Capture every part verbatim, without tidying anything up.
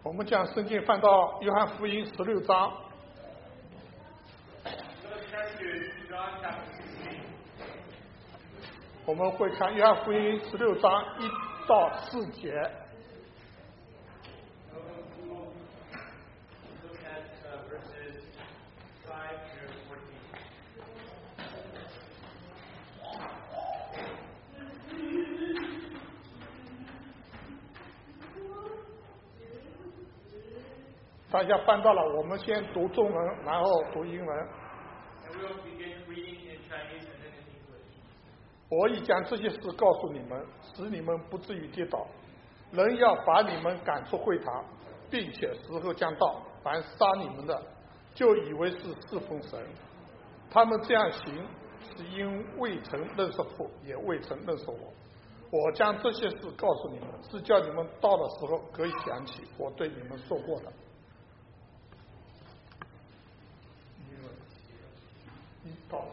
我们将圣经翻到约翰福音十六章。我们会看约翰福音十六章一到四节。大家翻到了，我们先读中文，然后读英文。我已将这些事告诉你们，使你们不至于跌倒。人要把你们赶出会堂，并且时候将到，凡杀你们的，就以为是侍奉神。他们这样行，是因未曾认识父，也未曾认识我。我将这些事告诉你们，是叫你们到的时候可以想起我对你们说过的。一到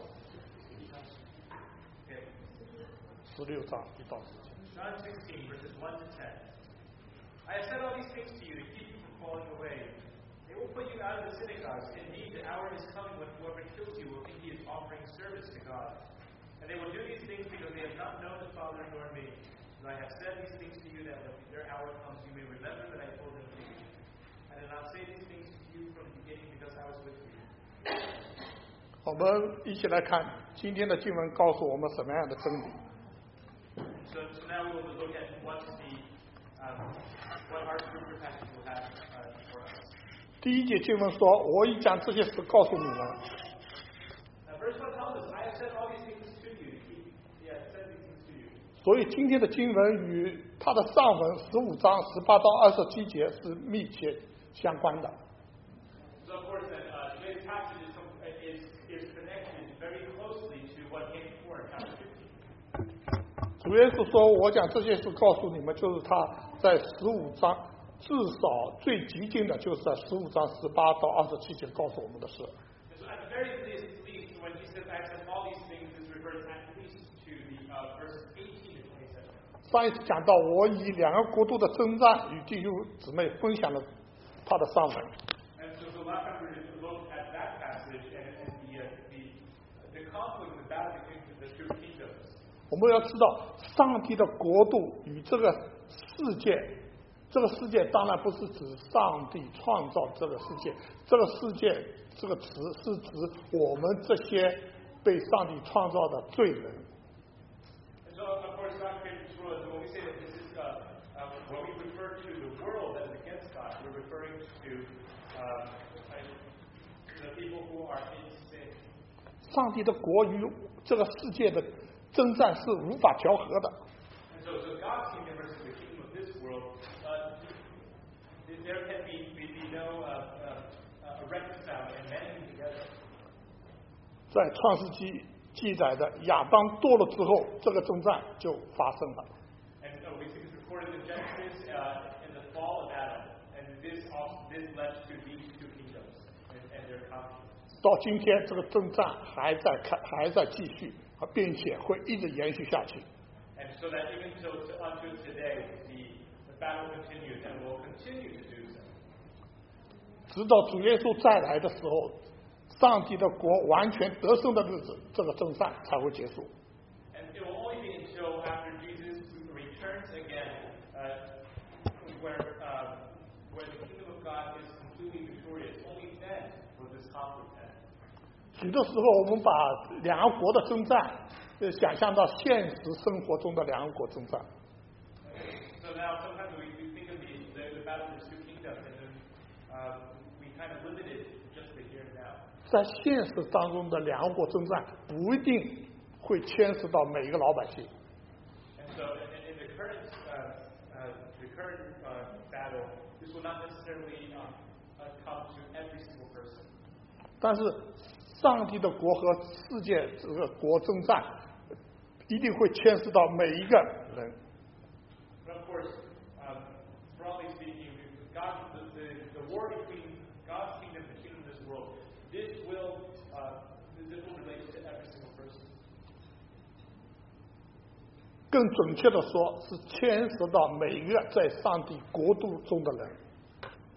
十六章一到十节。 John sixteen verses one to ten. I have said all these things to you to keep you from falling away. They will put you out of the synagogues. Indeed, the hour is coming when whoever kills you will think he is offering service to God. And they will do these things because they have not known the Father nor me. But I have said these things to you that when their hour comes, you may remember that I told them to you. I did not say these things to you from the beginning because I was with you. 我们一起来看今天的经文告诉我们什么样的真理。 So, so now we will look at what the um, what our scripture passage will have uh, for us. 第一节经文说：“我已将这些事告诉你们。” Now, verse one tells us, "I have said all these things to you." He, he has said these things to you. 所以今天的经文与它的上文十五章十八到二十七节是密切相关的。 So of course, that uh, today's passage is, is is connected very closely to what came before in chapter fifteen. 主耶稣说：“我讲这些事告诉你们，就是他在十五章，至少最激进的，就是在十五章十八到二十七节告诉我们的事。” So at the very least, least, when he says, "I said all these things," this refers at least to the uh, verses eighteen to twenty-seven. 上一次讲到，我以两个国度的征战与弟兄姊妹分享了他的上文。 And so the last time we looked at that passage and, and the, uh, the the conflict and the battle between the two kingdoms. 我们要知道，上帝的国度与这个世界，这个世界当然不是指上帝创造这个世界，这个世界这个词是指我们这些被上帝创造的罪人。 And so, of course, God created this world. And when we say that this is, uh, uh, when we refer to the world that is against God, we're referring to uh, the people who are in sin. 上帝的国与这个世界的征战是无法调和的。 And so, so God's kingdom versus the kingdom of this world, uh, there can be, be, be no uh, uh, uh, reconciling and mending together. 在创世纪记载的亚当堕落之后，这个征战就发生了。 And so we see this recorded in Genesis uh, in the fall of Adam, and this also, this led to these two kingdoms and, and their conflicts. 到今天，这个征战还在开，还在继续，并且会一直延续下去。 And so that even so to, unto today, the, the battle continues and will continue to do so. 直到主耶稣再来的时候，上帝的国完全得胜的日子，这个征战才会结束。 And it will only be until after Jesus returns again, uh, where uh, where the kingdom of God is completely victorious. Only then will this conflict end. 许多时候，我们把两个国的征战，呃，想象到现实生活中的两个国征战。 So now sometimes we, we think of the, the, the battle of the two kingdoms, and then uh, we kind of limit it just to here and now. 在现实当中的两个国征战，不一定会牵涉到每一个老百姓。 And so in, in the current uh, uh, the current uh, battle, this will not necessarily um, uh, come to every single person. 但是上帝的国和世界这个国征战，一定会牵涉到每一个人。 But of course, um, broadly speaking, God, the, the, the war between God's kingdom and the kingdom of this world, this will uh, this will relate to every single person. 更准确的说，是牵涉到每一个在上帝国度中的人。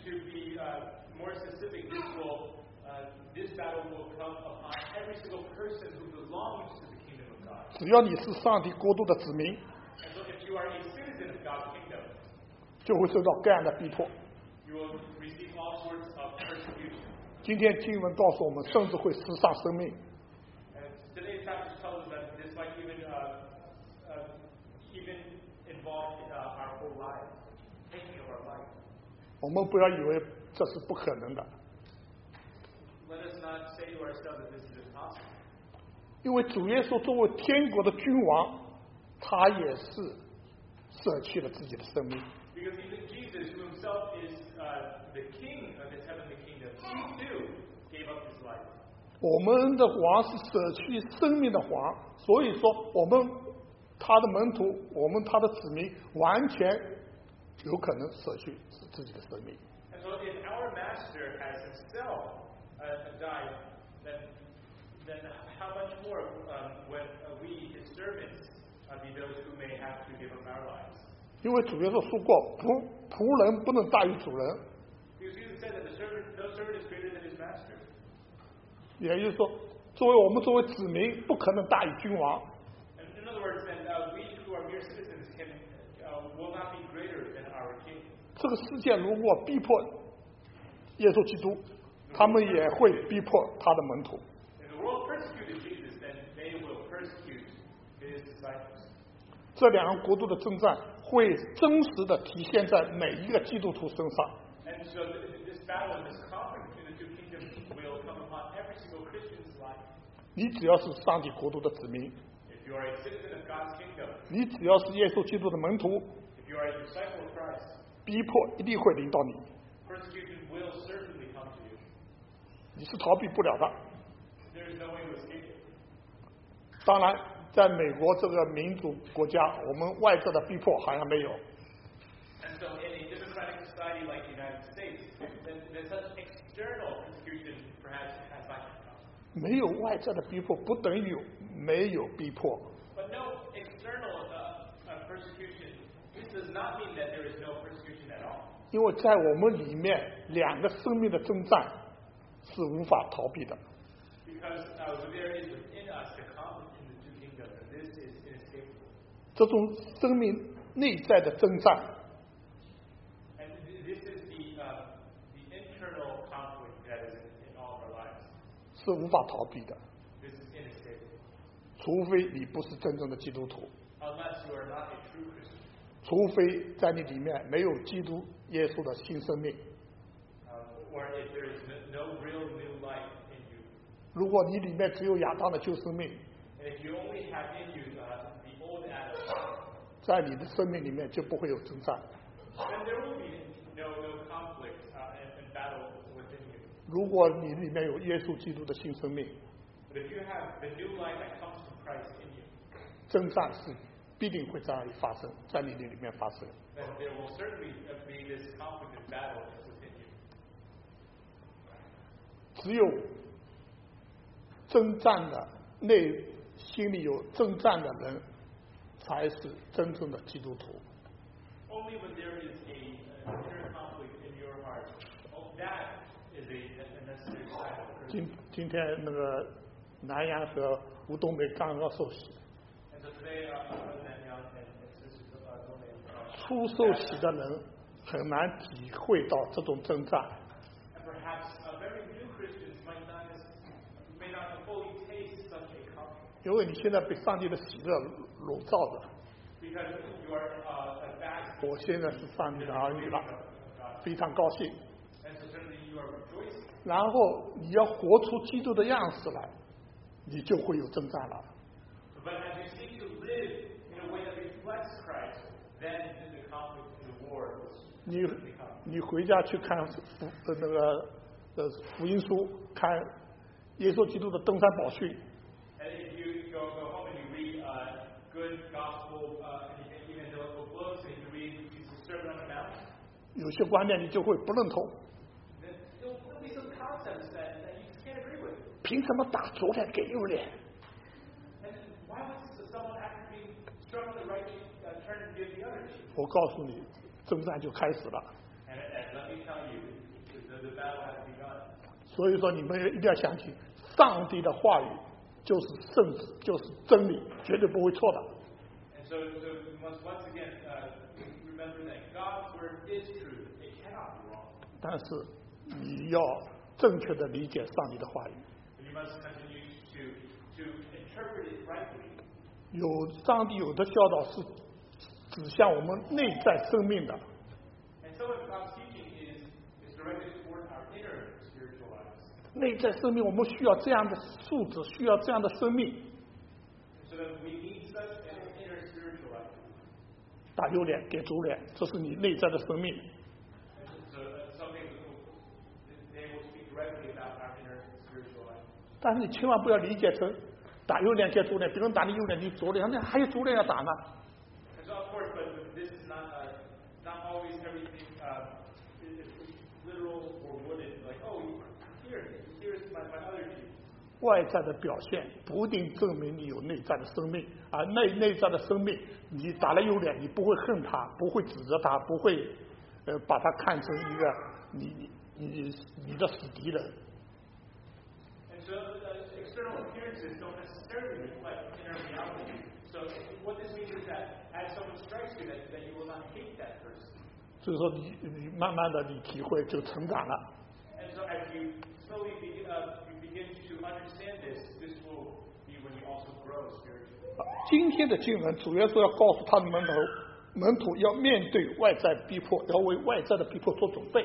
to be uh, more specific, this will uh, this battle will come upon every single person who belongs to the kingdom of God. 只要你是上帝国度的子民， And so, if you are a citizen of God's kingdom, 就会受到各样的逼迫。 you will receive all sorts of persecution. 今天经文告诉我们，甚至会失丧生命。 And today's passage tells us that this might even uh, uh, even involve uh, our whole lives, taking of our life. 我们不要以为这是不可能的， Let us not say to ourselves that this is impossible. 因为主耶稣作为天国的君王，他也是舍弃了自己的生命。 Because even Jesus, who himself is uh, the king of this heavenly kingdom, he too gave up his life. 我们的王是舍弃生命的王，所以说我们他的门徒，我们他的子民，完全有可能舍弃自己的生命。 And so if our master has himself uh, died, then, then how much more um, when uh, we, his servants, uh, be those who may have to give up our lives? 因为主耶稣说过，仆仆人不能大于主人， Because Jesus said that the servant, no servant is greater than his master. 也就是说，作为我们作为子民，不可能大于君王。 And in other words, then uh, we who are mere citizens can, uh, will not be greater than our king. 这个世界如果逼迫耶稣基督，他们也会逼迫他的门徒。 If the world persecuted Jesus, then they will persecute his disciples. 这两个国度的征战会真实的体现在每一个基督徒身上。 And so th- this battle and this conflict between the two kingdoms will come upon every single Christian's life. 你只要是上帝国度的子民， If you are a citizen of God's kingdom, 你只要是耶稣基督的门徒， if you are a disciple of Christ, 逼迫一定会临到你， persecution will certainly come to you. 你是逃避不了的。 There is no way to escape it. 当然，在美国这个民主国家，我们外在的逼迫好像没有， And so in a democratic society like the United States, then, then such external persecution perhaps has not come. 没有外在的逼迫不等于没有逼迫。 But no external uh, uh, persecution, this does not mean that there is no persecution at all. 因为在我们里面，两个生命的征战是无法逃避的。 Because uh, there is within us the conflict in the two kingdoms, and this is inescapable. 这种生命内在的征战 And th- this is the uh, the internal conflict that is in, in all of our lives. 是无法逃避的， This is inescapable. 除非你不是真正的基督徒， Unless you are not a true Christian. 除非在你里面没有基督耶稣的新生命。 Um, or if there is no, no real new life in you. 如果你里面只有亚当的旧生命， And if you only have in you uh, the old Adam, 在你的生命里面就不会有征战。 then there will be no, no conflict uh, and, and battle within you. 如果你里面有耶稣基督的新生命， But if you have the new life that comes from Christ in you, 征战是必定会在那里发生，在你的里面发生。 then there will certainly be this conflict and battle within you. 只有征战的内心里有征战的人，才是真正的基督徒。 Only when there is a, an inner conflict in your heart, oh, that is a, a necessary sign of Christ. 今今天那个南洋和吴东北刚刚受洗， And so today, uh, Brother Daniel and, and Sister uh, Dole, uh, 初受洗的人很难体会到这种征战。 and perhaps uh, very new Christians might not may not fully taste such a conflict 因为你现在被上帝的喜乐笼罩着， because you are uh, a back 我现在是上帝的儿女了， of God. 非常高兴。 And so certainly you are rejoicing. 然后你要活出基督的样式来，你就会有征战了。 But as you seek to live in a way that reflects Christ, then the conflict and the war will 你 certainly come. 你回家去看福呃那个呃福音书，看耶稣基督的登山宝训， And if you go, go home and you read uh, good gospel uh, and evangelical books, and you read Jesus' Sermon on the Mount, 有些观念你就会不认同。 then there'll, there'll be some concepts that, that you just can't agree with. 凭什么打左脸给右脸？ And why would someone after being struck on the right cheek uh, turn and give the other cheek? 我告诉你，征战就开始了。 And, and let me tell you, the, the battle has begun. 所以说，你们一定要相信，上帝的话语就是圣旨，就是真理，绝对不会错的。 And so, so we must once again uh, remember that God's word is truth. It cannot be wrong. 但是你要正确的理解上帝的话语。 And you must continue to to interpret it rightly. 有上帝有的教导是指向我们内在生命的。 And some of God's teaching is is directed toward our inner spiritual lives. 内在生命，我们需要这样的素质，需要这样的生命。 So that we need such an inner spiritual life. 打右脸给左脸，这是你内在的生命。 And so uh, something they will speak directly about our inner spiritual life. 但是你千万不要理解成打右脸给左脸，别人打你右脸，你左脸，那还有左脸要打呢。 And so of course, but this is not uh, not always everything uh, is literal or wooden. Like, oh, here, here's my, my other cheek. 外在的表现不一定证明你有内在的生命，而内内在的生命，你打了右脸，你不会恨他，不会指责他，不会呃把他看成一个你你你的死敌人。 And so uh, external appearances don't necessarily reflect inner reality. So what this means is that as someone strikes you, that, that you will not hate that person. 所以说你你慢慢的你体会就成长了。 And so as you slowly begin, uh, you begin to understand this, this will be when you also grow spiritually. 今天的经文主要是要告诉他的门徒，门徒要面对外在逼迫，要为外在的逼迫做准备。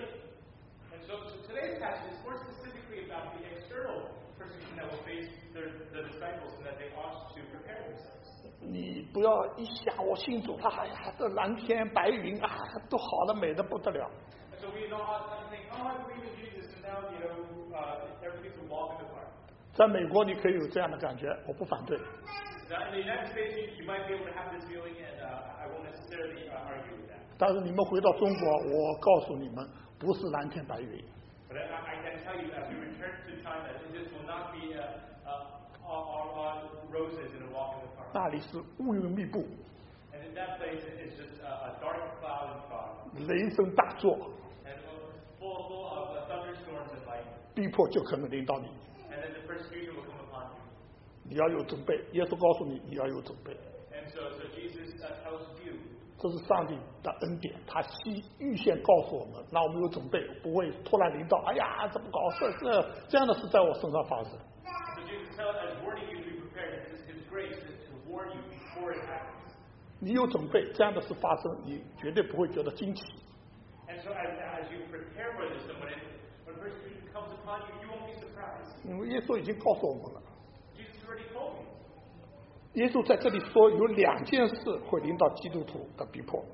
And so, so today's passage is more specifically about the external persecution that will face their, the disciples and that they ought to prepare themselves. 你不要一想我信主了，哎呀，这蓝天白云啊，都好了，美得不得了。 And so we don't ought to think, oh, I believe in Jesus, and now, you know, uh, everything's a walk in the park. 在美国你可以有这样的感觉，我不反对。 Now, in the United States, you, you might be able to have this feeling, and uh, I won't necessarily uh, argue with that. 但是你们回到中国，我告诉你们，不是蓝天白云。 But I, I can tell you, as we return to China, this will not be uh, uh, all, all, all roses and a walk in the park. 那里是乌云密布， And in that place, it's just a, a dark cloud and fog, 雷声大作， and full, full of uh, thunderstorms and lightning. 逼迫就可能临到你。 And then the persecution will come upon you. 你要有准备，耶稣告诉你，你要有准备。 And so, so Jesus uh, tells you, 这是上帝的恩典，他希预先告诉我们，让我们有准备，不会突然临到。哎呀，怎么搞事？这这样的事在我身上发生。 so Jesus tells us, warning you to be prepared. This is His grace to, to warn you before it happens. 你有准备，这样的事发生，你绝对不会觉得惊奇。 And so as, as you prepare for this, when, it, when persecution comes upon you, you won't be surprised. 因为耶稣已经告诉我们了， Jesus already told you. 耶稣在这里说有两件事会临到基督徒的逼迫。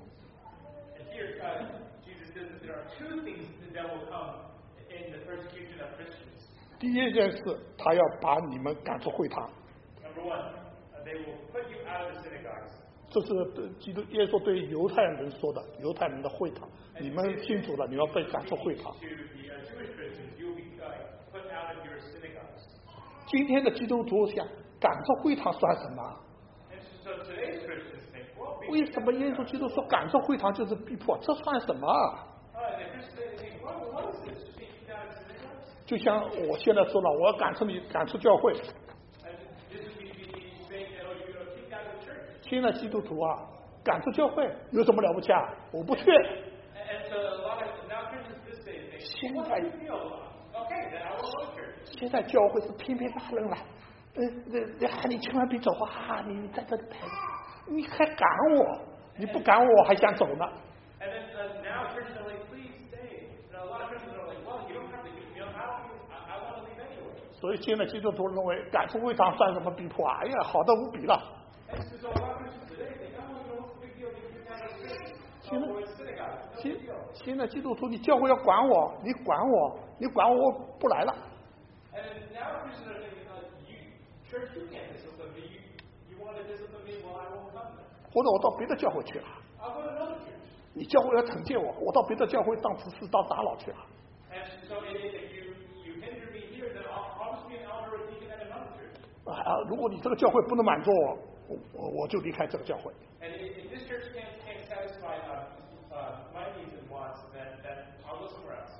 And here, uh, Jesus says that there are two things that will come in the persecution of Christians. 第一件事，他要把你们赶出会堂， Number one, uh, they will put you out of the synagogues. 这是对基督耶稣对犹太人说的，犹太人的会堂，你们信主了，你要被赶出会堂。 To the uh, Jewish Christians, you will be uh, put out of your synagogues. 今天的基督徒想赶出会堂算什么？ And so today's Christians think, well, being 为什么耶稣基督说赶出会堂就是逼迫？这算什么？ Uh, and the Christians they think, well, what is this? Being kicked out of synagogues? 就像我现在说了，我要赶出你，赶出教会。 And this is me me saying that, oh, you're going to kick out of the church. 现在基督徒啊，赶出教会有什么了不起啊？我不去。 And so a lot of now Christians this day think, 现 what 在 do you feel about? Okay, then I will go to church. 现在教会是偏偏拉人来，嗯，那那你千万别走啊！你你在这里待着，你还赶我？你不赶我还想走呢？ And then uh, now Christians are like, please stay. And a lot of Christians are like, well, you don't have to. You know, I don't. I, I want to leave anyway. 所以现在基督徒认为赶出会堂算什么逼迫啊？哎呀，好的无比了。 And so a lot of Christians today think, oh, you know, what's the big deal? You can out of the church. 现 Oh, 在 or it's synagogue. No 现 big deal. 现在基督徒，你教会要管我，你管我，你管我，我不来了。 And then now Christians are thinking, uh, you, church, you can't discipline me. You, you want to discipline me? Well, I won't come then. 或者我到别的教会去了。 I'll go to another church. 你教会要惩戒我，我到别的教会当执事、当长老去了。 And so if if you, you hinder me here, then I'll, I'll just be an elder or deacon at another church. 啊，如果你这个教会不能满足我，我我我就离开这个教会。 And if, if this church can't, can't satisfy uh, uh, my needs and wants, then, then I'll go somewhere else. 普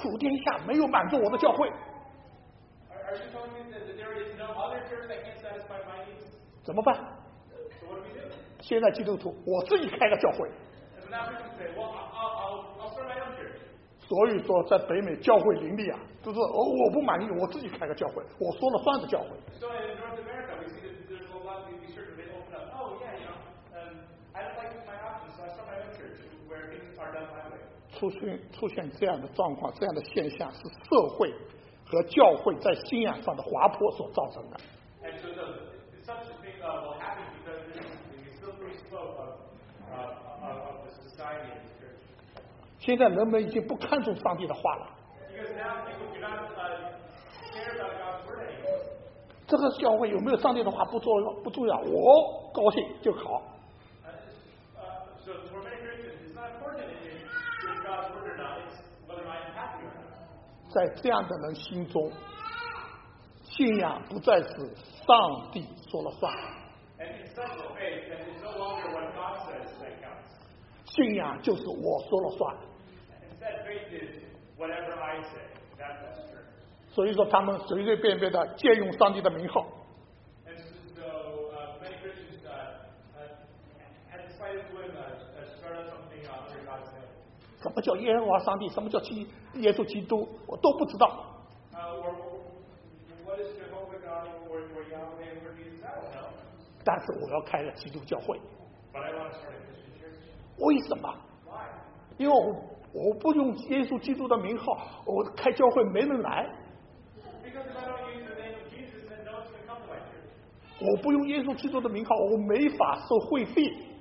普天下没有满足我的教会。 Are, are you telling me that there is no other church that can't satisfy my needs? 怎么办？ So what do we do? 现在基督徒，我自己开个教会。 And now people say, well, I'll, I'll, I'll start my own church. 所以说，在北美教会林立啊，就是哦，我不满意，我自己开个教会，我说了算的教会。 So in North America, we see that there's a lot of these churches, they open up, oh yeah, you know, um, I don't like my options, so I start my own church where things are done my way. 出现出现这样的状况，这样的现象是社会和教会在信仰上的滑坡所造成的。 And so the, such a thing uh, will happen because there's the slippery slope of, uh, of, of the society in the church. 现在人们已经不看重上帝的话了。 Because now people do not uh, care about God's word anymore. 这个教会有没有上帝的话不重要，不重要，我高兴就好。 Uh, uh, so for many Christians, it's not important if it's God's word or not. It's whether I'm happy or not. 在这样的人心中，信仰不再是上帝说了算， And in such a faith, that it's no longer what God says that counts. 信仰就是我说了算。 Instead, faith is whatever I say. That, that's true. 所以说，他们随随便便的借用上帝的名号， And so uh, many Christians uh, uh, had decided to uh, uh, start up something uh, under God's name. 什么叫耶和华上帝，什么叫基耶稣基督，我都不知道。 Uh, or what is Jehovah God or, or Yahweh or Jesus? I don't know. 但是我要开个基督教会， But I want to start a Christian church. 为什么？ Why? 因为我我不用耶稣基督的名号，我开教会没人来； Because if I don't use the name of Jesus, then no one's going to come to my church. 我不用耶稣基督的名号，我没法收会费。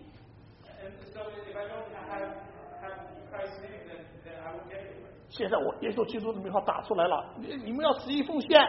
And so if I don't have, have Christ's name, then, then I won't get anywhere. 现在我耶稣基督的名号打出来了，你你们要十一奉献， And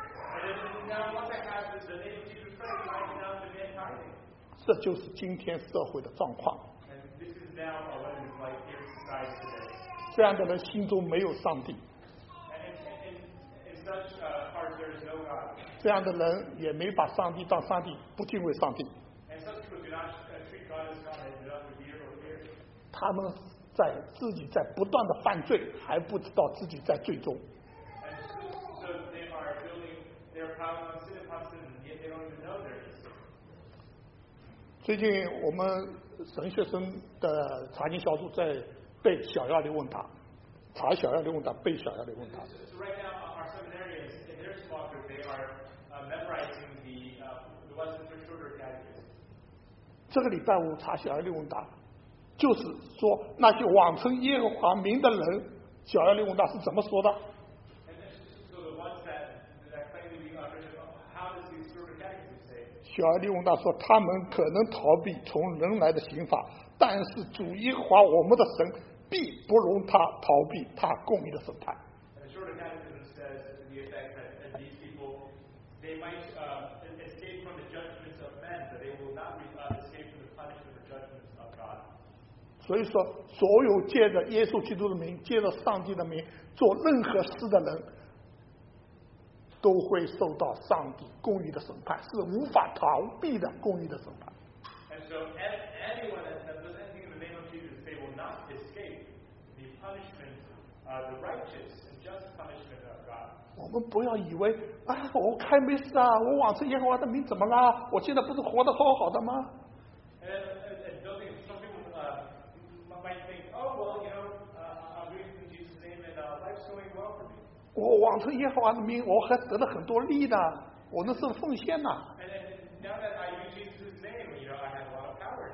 then now once I have the, the name of Jesus Christ, I can now demand tithing. 这就是今天社会的状况。 And this is now what it is like in society today. 这样的人心中没有上帝， And in, in, in such uh, hearts there is no God. 这样的人也没把上帝当上帝，不敬畏上帝。 And such people do not uh, treat God as God and do not revere or fear. 他们在自己在不断的犯罪，还不知道自己在罪中。 And so, so they are building, they are piling on sin upon sin, and yet they don't even know they're in sin. 最近我们神学生的查经小组在背小要理问答，查小要理问答，背小要理问答。 So right now, our seminarians, in their small group, they are uh, memorizing the, uh, the Westminster Shorter Catechism. 这个礼拜五查小要理问答，就是说那些妄称耶和华名的人，小要理问答是怎么说的？ And then, so the ones that, that claim to be uh, Christian, how does the Shorter Catechism say? 小要理问答说，他们可能逃避从人来的刑罚，但是主耶和华我们的神必不容他逃避他公义的审判。 And the Shorter Catechism says to the effect that, that these people, they might uh, escape from the judgments of men, but they will not uh, escape from the punishment or judgments of God. 所以说，所有借着耶稣基督的名、借着上帝的名做任何事的人，都会受到上帝公义的审判，是无法逃避的公义的审判。 And so a- anyone that, that does anything in the name of Jesus, they will not escape the punishment, uh, the righteous and just punishment of God. 我们不要以为啊，我开没事啊，我妄称耶和华的名怎么啦？我现在不是活得好好的吗？ And, and, and don't think, some people uh, m- might think, oh, well, you know, uh, I'm doing this in Jesus' name and uh, life's going well for me. 我妄称耶和华的名，我还得了很多利呢，我那是奉献呐。 And, and now that I use Jesus' name, you know, I have a lot of power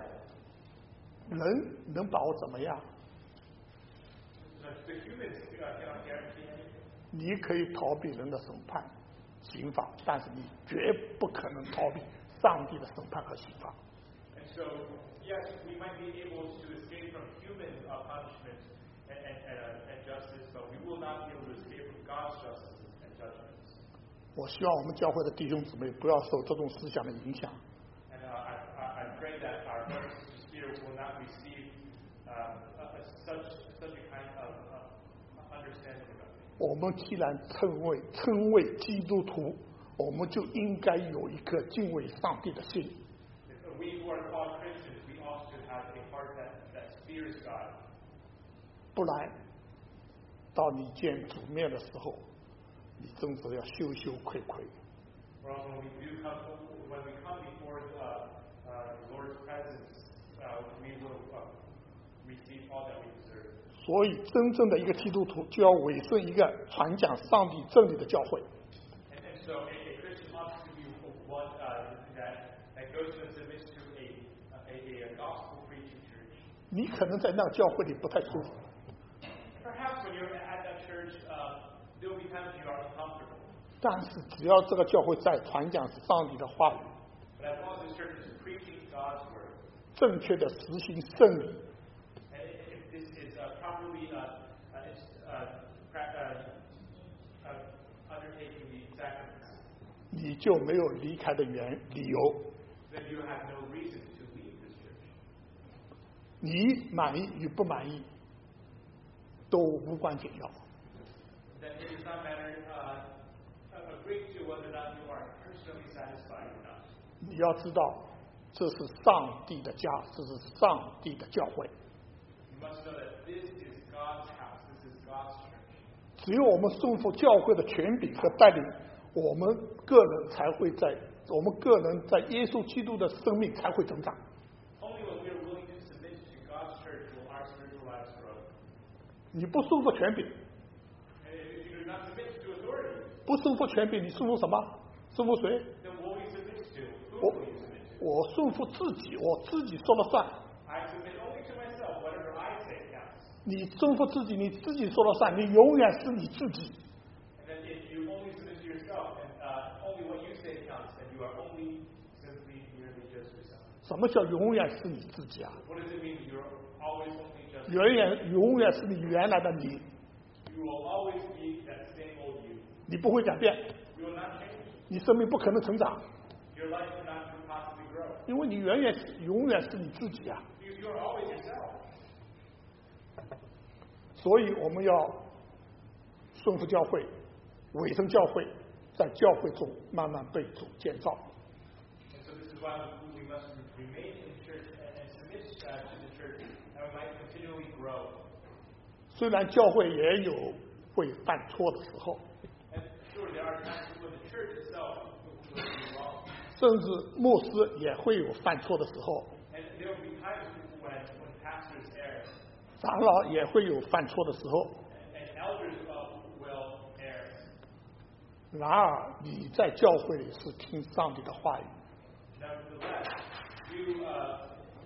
now. 人能把我怎么样？ The, the humans uh, cannot guarantee anything. 你可以逃避人的审判、刑罚，但是你绝不可能逃避上帝的审判和刑罚。 And so, yes, we might be able to escape from human uh, punishment and, and, and, uh, and justice, but we will not be able to escape from God's justice and judgments. 我希望我们教会的弟兄姊妹不要受这种思想的影响。 And uh, I, I, I pray that our brothers and sisters here will not receive um, uh, such, such a kind of uh, understanding about things. 我们既然称为称为基督徒，我们就应该有一颗敬畏上帝的心。 If we who are called Christians, we also have a heart that, that fears God. 不然， 到你见主面的时候，你真是要羞羞愧愧。 Or else when we do come, when we come before uh, uh, the Lord's presence, uh, we will uh, receive all that we deserve. 所以，真正的一个基督徒就要委顺一个传讲上帝真理的教会。 And, and so, a, a Christian ought to be one uh, that that goes and submits to a a, a gospel preaching church. 你可能在那个教会里不太舒服， Perhaps when you're at that church, uh, there will be times you are uncomfortable. 但是只要这个教会在传讲上帝的话语， But as long as the church is preaching God's word, 正确的实行圣礼， and if this is uh, properly uh, uh, uh, pra- uh, uh, undertaking the sacraments, 你就没有离开的原理由。 then you have no reason to leave this church. 你满意与不满意都无关紧要。 That it does not matter uh, a great deal whether or not you are personally satisfied or not. 你要知道，这是上帝的家，这是上帝的教会。 You must know that this is God's house. This is God's church. 只有我们顺服教会的权柄和带领，我们个人才会在我们个人在耶稣基督的生命才会成长。 Only when we are willing to submit to God's church will our spiritual lives grow. 你不顺服权柄， And if you do not submit to authority, 不顺服权柄，你顺服什么？顺服谁？ then what will you submit to? Who 我 will you submit to? 我顺服自己，我自己说了算。 I submit only to myself. Whatever I say counts. 你顺服自己，你自己说了算，你永远是你自己。 And then if you only submit to yourself and uh, only what you say counts, then you are only simply merely just yourself. 什么叫永远是你自己啊？ What does it mean that you're always only just 永远永远是你原来的你， You will always be that same old you. 你不会改变， You will not change. 你生命不可能成长， Your life cannot possibly grow. 因为你永远是永远是你自己啊。 Because you are always yourself. 所以我们要顺服教会，委身教会，在教会中慢慢被主建造。 And so this is why we must remain in church and, and submit uh, to the church, and we might continually grow. 虽然教会也有会犯错的时候， And sure, there are times when the church itself will be wrong. 甚至牧师也会有犯错的时候， And there will be times when, when pastors err, 长老也会有犯错的时候。 and elders uh, will err. 然而你在教会里是听上帝的话语， Nevertheless, you, uh,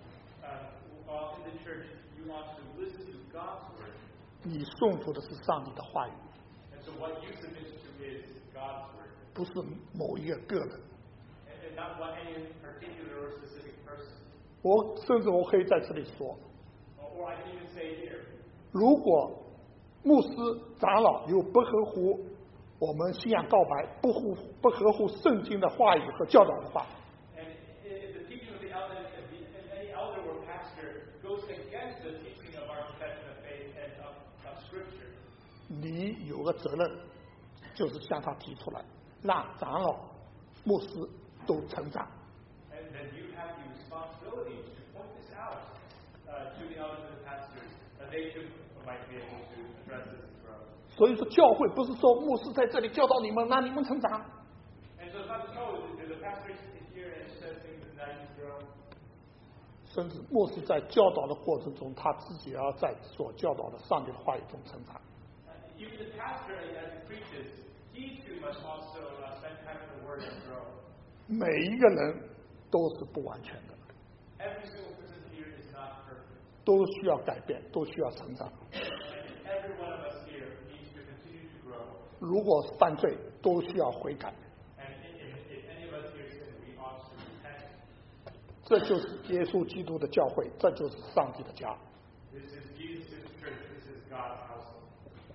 uh, while in the church, you ought to listen to God's word. 你顺服的是上帝的话语， And so what you submit to is God's word, 不是某一个个人。 and, and not what any particular or specific person. 我甚至我可以在这里说， Or, or I can even say here, 如果牧师长老有不合乎我们信仰告白、不合不合乎圣经的话语和教导的话， and if the teaching of the elder, if the- if any elder or pastor goes against the teaching of our confession of faith and of, of Scripture, 你有个责任，就是向他提出来，让长老、牧师都成长。 and then you have the responsibility to point this out uh, to the elders and the pastors, that they too might be able to address this and grow. 所以说，教会不是说牧师在这里教导你们，让你们成长。 And so it's not just, oh, the, the pastor is here and says things and now you grow. 甚至牧师在教导的过程中，他自己也要在所教导的上帝的话语中成长。 Uh, even the pastor, as he preaches, he too must also uh, spend time in the Word and grow. 每一个人都是不完全的， Every single person here is not perfect. 都需要改变，都需要成长。 And every one of us here needs to continue to grow. 如果是犯罪，都需要悔改。 And if, if any of us here sin, we ought to repent. 这就是耶稣基督的教会，这就是上帝的家。 This is Jesus' church. This is God's household.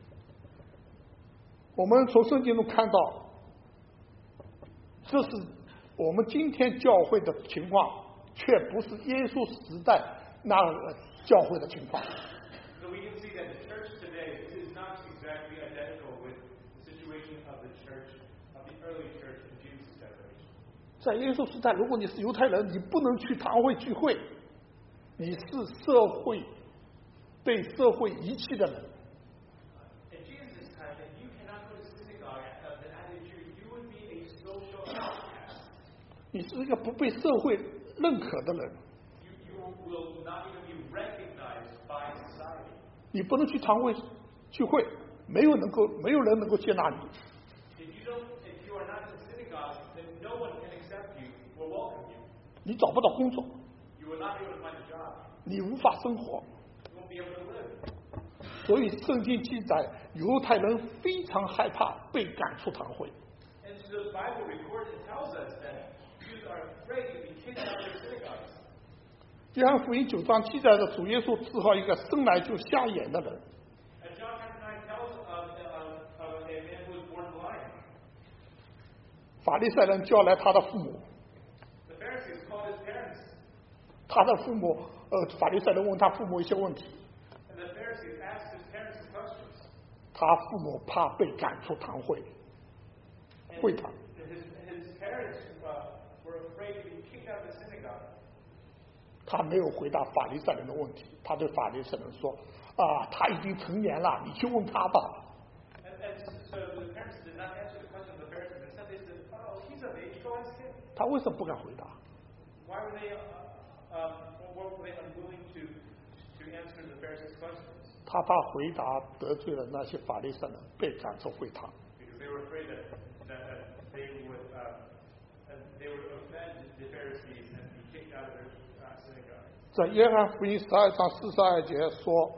我们从圣经中看到，这是我们今天教会的情况，却不是耶稣时代那个教会的情况。 So we can see that the church today, this is not exactly identical with the situation of the church, of the early church in Jesus' generation. 在耶稣时代，如果你是犹太人，你不能去堂会聚会，你是社会被社会遗弃的人。 In time, if you cannot go to synagogue as an as a Jew, you would be a social outcast. 你是一个不被社会认可的人。 You, you will not even be recognized by society. 你不能去堂会聚会，没有能够没有人能够接纳你。 If you don't, if you are not in synagogue, then no one can accept you or welcome you. 你找不到工作， You will not be able to find a job. 你无法生活。 You won't be able to live. 所以圣经记载，犹太人非常害怕被赶出堂会。 And so the Bible records and tells us that Jews are afraid to be kicked out of their synagogues. 约翰福音九章记载着主耶稣治好一个生来就瞎眼的人。 And John chapter nine tells of, of, of a man who was born blind. 法利赛人叫来他的父母， The Pharisees called his parents. 他的父母，呃，法利赛人问他父母一些问题， And the Pharisees asked his parents some questions. 他父母怕被赶出堂会， And 会堂。 his, his parents uh, were afraid to be kicked out of the synagogue. 他没有回答法利赛人的问题，他对法利赛人说：“啊，他已经成年了，你去问他吧。” And, and so the parents did not answer the question of the Pharisees. Instead, they said, "Oh, he's of age. Go ask him." 他为什么不敢回答？ Why were they, uh, um, why were they unwilling to to answer the Pharisees' questions? 他怕回答得罪了那些法利赛人，被赶出会堂。 Because they were afraid that that, that they would uh, that they would offend the Pharisees and be kicked out of their uh, synagogue. 在约翰福音十二章四十二节说：“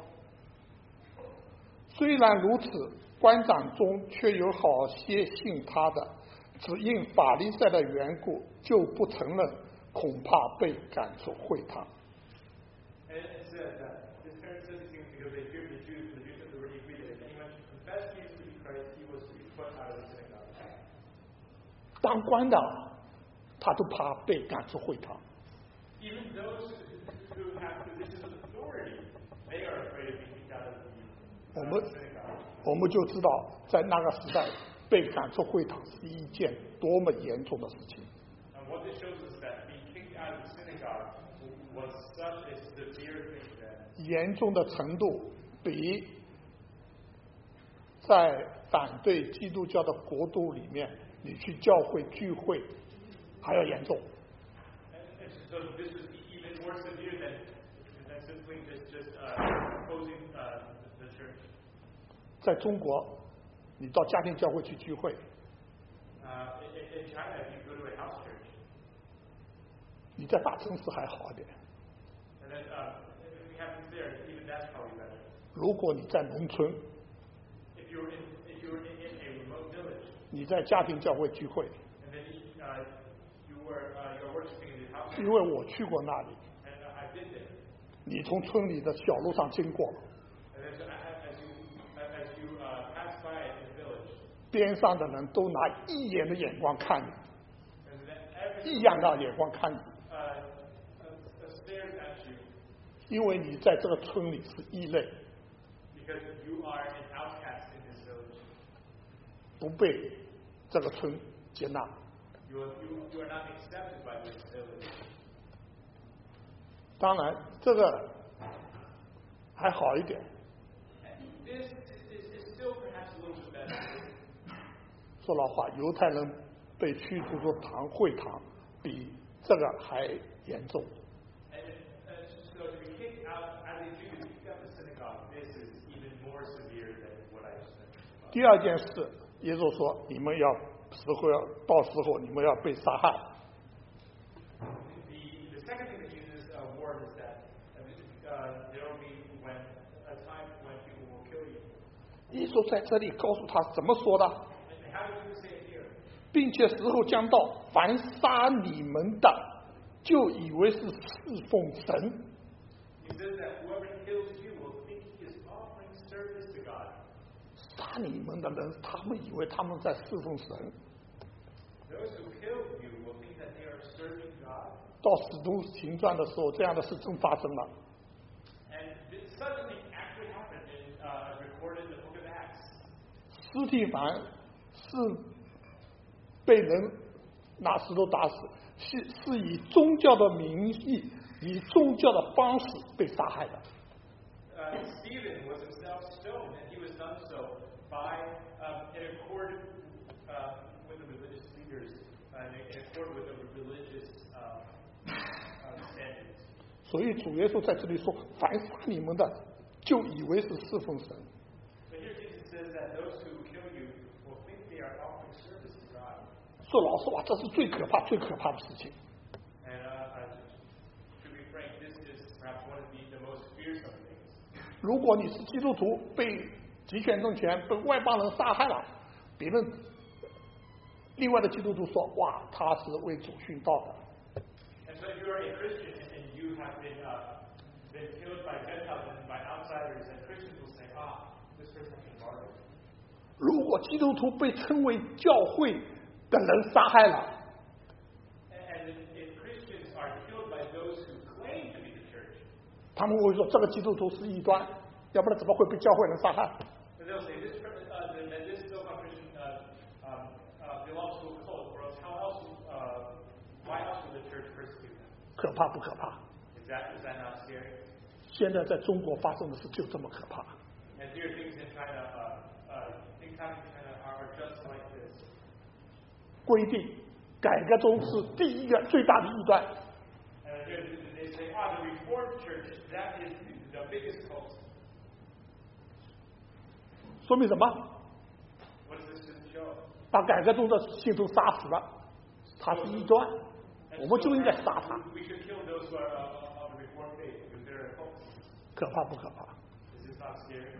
虽然如此，官长中却有好些信他的，只因法利赛的缘故，就不承认，恐怕被赶出会堂。” And it says that his parents said these things because they feared the Jews, and the Jews had already agreed that if anyone should confess Jesus to be Christ, he was to be put out of the synagogue. 当官的，他都怕被赶出会堂。 Even those who have positions of authority, they are afraid of being kicked out of the, 我 uh, 们 synagogue. 我们就知道，在那个时代，被赶出会堂是一件多么严重的事情。 And what this shows us is that being kicked out of the synagogue was such a severe thing that 严重的程度比在反对基督教的国度里面，你去教会聚会还要严重。 and, and so this is even more severe than, than simply just, just uh, opposing uh, the church. 在中国，你到家庭教会去聚会， Uh, in, in China, if you go to a house church, 你在大城市还好一点。 and then uh, if it happens there, even that's probably better. 如果你在农村， If you're in, if you're in, in a remote village, 你在家庭教会聚会， and then you, uh, you were uh, you're worshiping in the house, 因为我去过那里， and uh, I did this. 你从村里的小路上经过， And then so as as you as you uh, pass by in the village, 边上的人都拿异眼的眼光看你， and then every 异样的眼光看你， uh, uh, uh, stares at you 因为你在这个村里是异类， because you are an outcast in this village. 不被这个村接纳。 You are, you, you are not accepted by this village. 当然，这个还好一点。 And this is, is still perhaps a little bit better. 说老话，犹太人被驱逐出堂会堂，比这个还严重。 And, and so to be kicked out as a Jew, to be kicked out of the synagogue, this is even more severe than what I just mentioned. 第二件事，耶稣说：“你们要时候要到时候，你们要被杀害。 The, the second thing that Jesus uh, warned is that uh, there will be when a time when people will kill you. ” 耶稣在这里告诉他怎么说的， And how does Jesus say it here? 并且时候将到，凡杀你们的，就以为是侍奉神。 He says that whoever kills you will think he is offering service to God. 杀你们的人，他们以为他们在侍奉神。 Those who kill you will think that they are serving God. 到使徒行传的时候，这样的事真发生了。 And this suddenly actually happened in uh, recorded in the book of Acts. 司提反是被人拿石头打死，是是以宗教的名义，以宗教的方式被杀害的。 Uh, Stephen was himself stoned, and he was done so by and in accord with the religious uh, uh, standards. 所以主耶稣在这里说，凡杀你们的，就以为是侍奉神。 But here Jesus says that those who kill you will think they are offering service to God. 说老实话，这是最可怕、最可怕的事情。 And uh, uh, to be frank, this is perhaps one of the, the most fearsome things. 如果你是基督徒，被极权政权、被外邦人杀害了，别人另外的基督徒说：“哇，他是为主殉道的。” And so if you are a Christian and you have been uh, been killed by Gentiles and by outsiders, and Christians will say, ah, this person has been martyred. 如果基督徒被称为教会的人杀害了， And if, if Christians are killed by those who claim to be the church, 他们会说这个基督徒是异端，要不然怎么会被教会人杀害？ then they'll say this uh, that this so-called Christian uh, um, uh, belongs to a cult, or else how else uh, why else would the church persecute them? 可怕不可怕？ Is that is that not scary? 现在在中国发生的事就这么可怕。 And here things in China, uh, uh, things happening in China are just like this. 规定改革中是第一个最大的异端， And here they say, ah, the Reformed Church, that is the biggest cult. 说明什么？ What does this show? 把改革中的信徒杀死了，他是异端，我们就应该杀他。 We should kill those who are uh, of the Reformed faith because they're a cult. 可怕不可怕？ Is this not scary?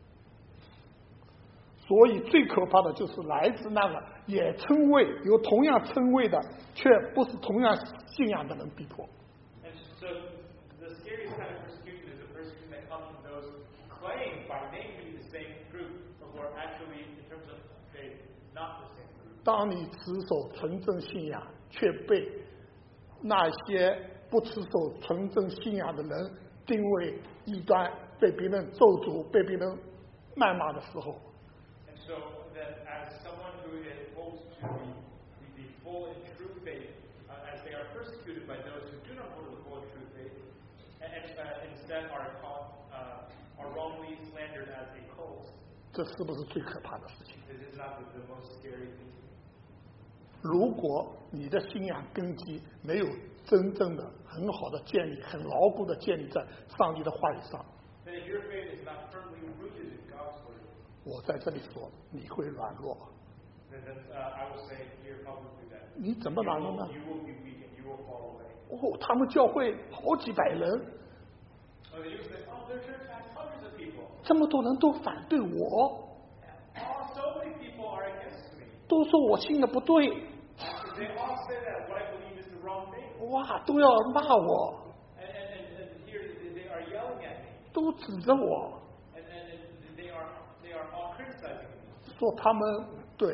所以最可怕的就是来自那个也称谓有同样称谓的，却不是同样信仰的人逼迫。 And so the scariest kind of persecution is the persecution that comes from those who claim by name to be the same group, but who are actually, in terms of faith, not the same group. 当你持守纯正信仰，却被那些不持守纯正信仰的人定为异端，被别人咒诅，被别人谩骂的时候， And so that as someone who holds to the, the, the full and true faith, uh, as they are persecuted by those who do not hold to the full and true faith, and, and uh, instead are called, uh, are wrongly slandered as a cult, 这是不是最可怕的事情？ this is not the, the most scary thing. 如果你的信仰根基没有真正的很好的建立，很牢固的建立在上帝的话语上， Then if your faith is not firmly rooted in God's word, 我在这里说你会软弱。 then, then uh, I will say here publicly that 你怎么 you 软弱呢 will,？you will be weak and you will fall away. 哦，他们教会好几百人， Oh, they used to say, oh, their church has hundreds of people. 这么多人都反对我， Oh, so many people are against me. 都说我信的不对， They all say that what I believe is the wrong thing. 哇，都要骂我， And, and, and, and here they are yelling at me. 都指着我， And, and, and they are they are all criticizing me. 说他们对。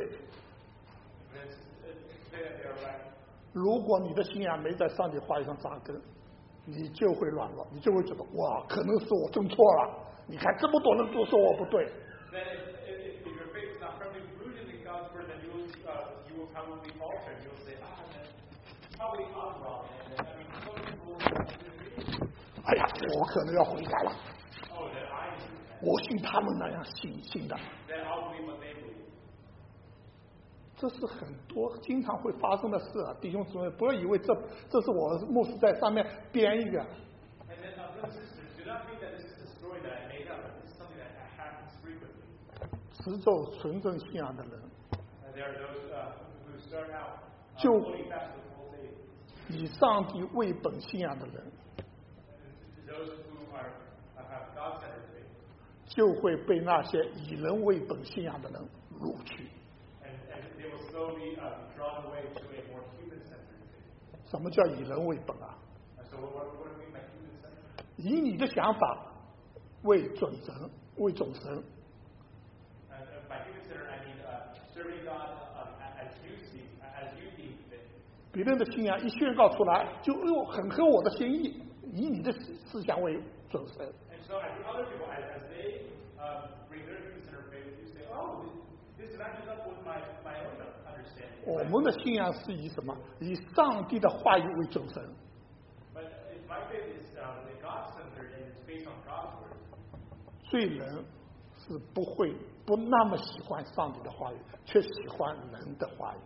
And it's, it's, say that they are right. 如果你的信仰没在上帝话语上扎根，你就会软弱，你就会觉得哇，可能是我真错了。你看这么多人都说我不对， Then if, if, if your faith is not firmly rooted in God's word, then you will uh, you will probably falter. And you'll say, ah, then probably I'm wrong. And, I mean, so many people will 哎呀，我可能要悔改了， oh, then I do that. 我信他们那样信信的。 Then I'll believe what they believe. 这是很多经常会发生的事啊，弟兄姊妹，不要以为这这是我牧师在上面编一个， And then, uh, brothers and sisters, do not think that this is a story that I made up. This is something that happens frequently. 持守纯正信仰的人， And there are those uh, who start out uh, 就 holding fast to the full faith. 以上帝为本信仰的人， And those who are uh, have God-centered faith. 就会被那些以人为本信仰的人掳去。 And, and they will slowly uh, be drawn away to a more human-centered faith. 什么叫以人为本啊？ And so what, what do we mean by human-centered? 以你的想法为准绳，为准绳， And, and by human-centered, I mean uh, serving God uh, as you see, as you deem fit. 别人的信仰一宣告出来，就哎呦很合我的心意，以你的思想为准绳。 And so as the other people, as, as they uh, bring their human-centered faith, you say, oh, this, this matches up with my, my own understanding. 我们的信仰是以什么？以上帝的话语为准绳。 But if my faith is um, God-centered and it's based on God's word, 罪人是不会不那么喜欢上帝的话语，却喜欢人的话语。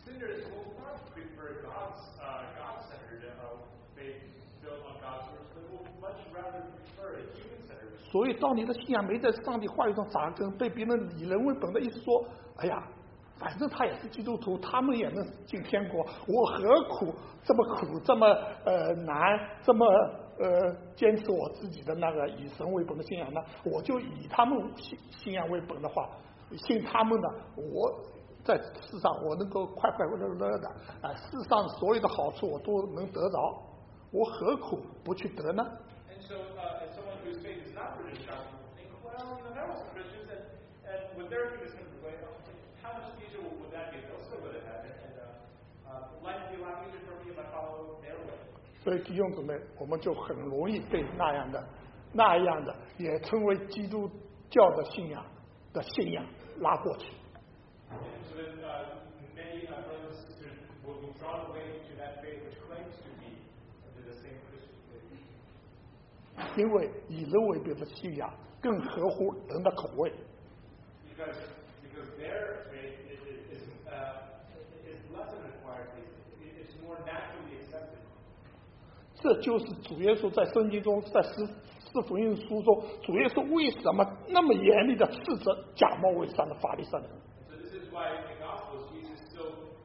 Sinners will not prefer God's uh, God-centered uh, faith built on God's words, but will much rather prefer a human-centered faith. 所以，当你的信仰没在上帝话语上扎根，被别人以人为本的意思说，哎呀，反正他也是基督徒，他们也能进天国，我何苦这么苦，这么呃难，这么呃坚持我自己的那个以神为本的信仰呢？我就以他们信信仰为本的话，信他们的，我在世上我能够快快乐乐的，啊、呃，世上所有的好处我都能得着，我何苦不去得呢？ And so, uh, as someone whose faith is not rooted in God will think, well, you know, there were some Christians, and, and with their faith is way, how much easier would that be? They'll still go to heaven, and uh, uh, life would be a lot easier for me if I follow their way. 所以弟兄姊妹，我们就很容易被那样的、那样的，也成为基督教的信仰的信仰拉过去。 And so then, uh, many uh, brothers and sisters will be drawn away to that faith which claims to be to the same Christian faith. 因为以人为本的信仰更合乎人的口味。 Because because their faith is is, uh, is less of an acquired faith. It's more naturally accepted. 这就是主耶稣在圣经中，在四四福音书中，主耶稣为什么那么严厉的斥责假冒伪善的法利赛人？ So this is why in the Gospels Jesus so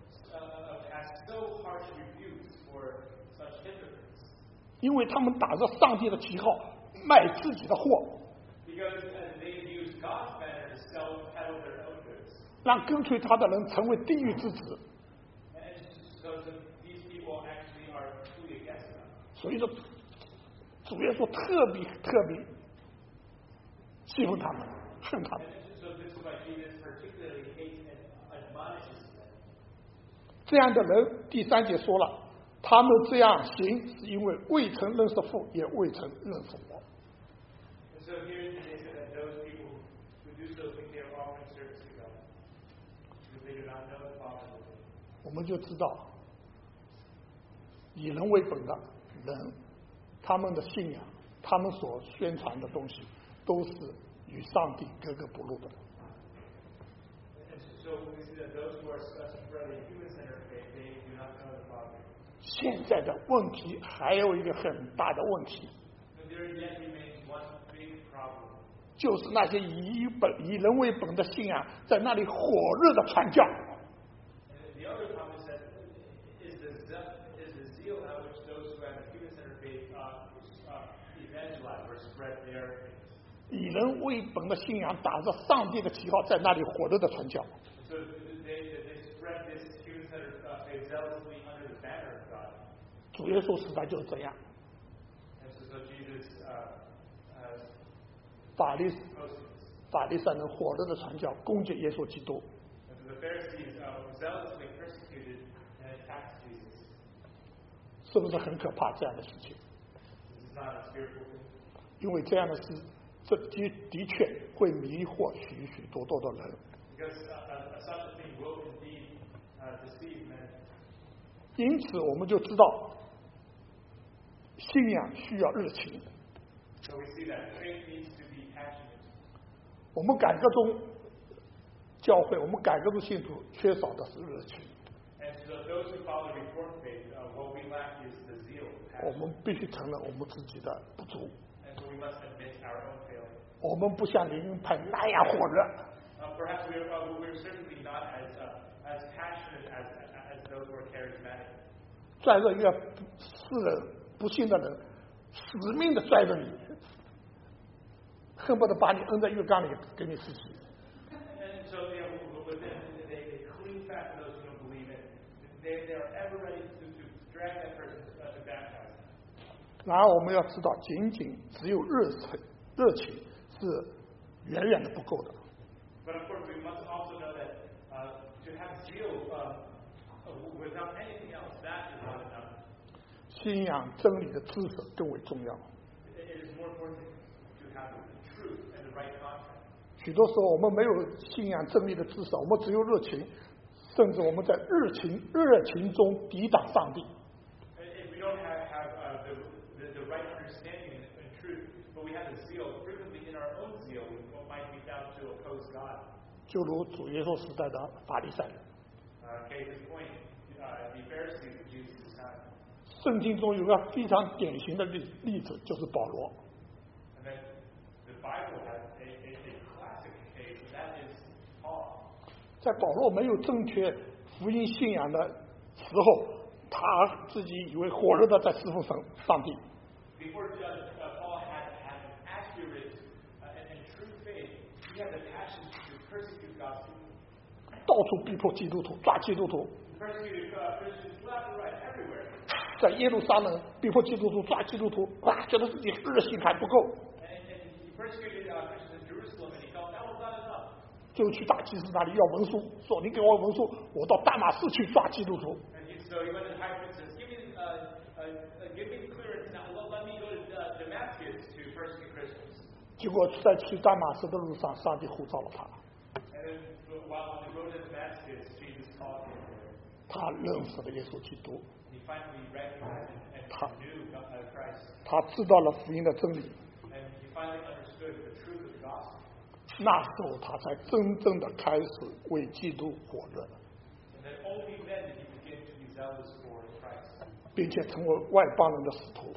uh, has so harsh rebukes for such hypocrites. 因为他们打着上帝的旗号卖自己的货， Because uh, they use God's banner to sell peddle their own goods. 让跟随他的人成为地狱之子。 And so that these people actually are truly against them. 所以说，主耶稣特别特别欺负他们，恨他们。 And so this is why Jesus particularly hates and admonishes them. 这样的人，第三节说了，他们这样行是因为未曾认识父，也未曾认识我。 And so here they said that those people who do so think they are offering service to God, because they do not know the Father. 我们就知道，以人为本的人，他们的信仰，他们所宣传的东西，都是与上帝格格不入的。 And so we see that those who are spread a human-centered faith, they do not know the Father. 现在的问题还有一个很大的问题， But there yet remains one big problem. 就是那些以本以人为本的信仰，在那里火热的传教。 And the other problem is that is the ze- is the zeal at which those who have a human-centered faith uh, uh, evangelize or spread their faith. 以人为本的信仰，打着上帝的旗号，在那里火热的传教。 So they, they spread this human-centered uh, faith zealously under the banner of God. 主耶稣时代就是这样， And so, so Jesus uh, has 法利 posted this. 法利赛人火热的传教，攻击耶稣基督。 And so the Pharisees uh, zealously persecuted and attacked Jesus. 是不是很可怕这样的事情？ This is not a fearful thing. 因为这样的事，这的的确会迷惑许许多多的人。 Because uh, uh, such a thing will indeed uh, deceive men. 因此，我们就知道，信仰需要热情。 So we see that faith needs to be passionate. 我们改革中教会，我们改革中信徒缺少的是热情。 And so those who follow Reformed faith, uh, what we lack is the zeal, 我 passion. 们必须承认我们自己的不足。 And so we must admit our own failure. 我们不像灵恩派那样火热。 Uh, perhaps we're, uh, we're certainly not as, uh, as passionate as, as those who are charismatic. 拽着一个世人不信的人，死命的拽着你，恨不得把你摁在浴缸里给你死洗。 And so you know, but then they, they cling fast to those who don't believe it. They, they are ever ready to, to drag that person uh, to baptize. 然而，我们要知道，仅仅只有热情，热情是远远的不够的。 But of course, we must also know that uh, to have zeal uh, without anything else, that is not enough. 信仰真理的知识更为重要。 It, it is more important to have the truth and the right content. 许多时候，我们没有信仰真理的知识，我们只有热情，甚至我们在热情热情中抵挡上帝。 If we don't have, have uh, the, the, the right understanding and, and truth, but we have the zeal, frequently in our own zeal, we might be down to oppose God. 就如主耶稣时代的法利赛人， Uh, Uh, case in point, uh, the Pharisees of Jesus' time. 圣经中有个非常典型的例例子，就是保罗。 And then the Bible has a, a, a classic case, and that is Paul. 在保罗没有正确福音信仰的时候，他自己以为火热的在侍奉神上帝。 Before uh, uh, Paul had, had an accurate uh, and, and true faith, he had the passion to persecute God's people. 到处逼迫基督徒，抓基督徒。 Persecuted uh, Christians left and right, everywhere. 在耶路撒冷逼迫基督徒，抓基督徒，哇，觉得自己热心还不够， And, and he persecuted uh, Christians in Jerusalem, and he felt that was not enough. 就去大祭司那里要文书，说你给我文书，我到大马士去抓基督徒。 And he, so he went to the high priest and says, give me, uh, uh, uh, give me clearance now, let, let me go to uh, Damascus to persecute Christians. 结果在去大马士的路上，上帝呼召了他， And then while on the road to Damascus, Jesus called him there. 他认识了耶稣基督， He finally recognized and, and Huh. knew uh, Christ. 他知道了福音的真理， And he finally understood the truth of the gospel. 那时候他才真正的开始为基督火热， And then only then did he begin to be zealous for Christ. 并且成为外邦人的使徒。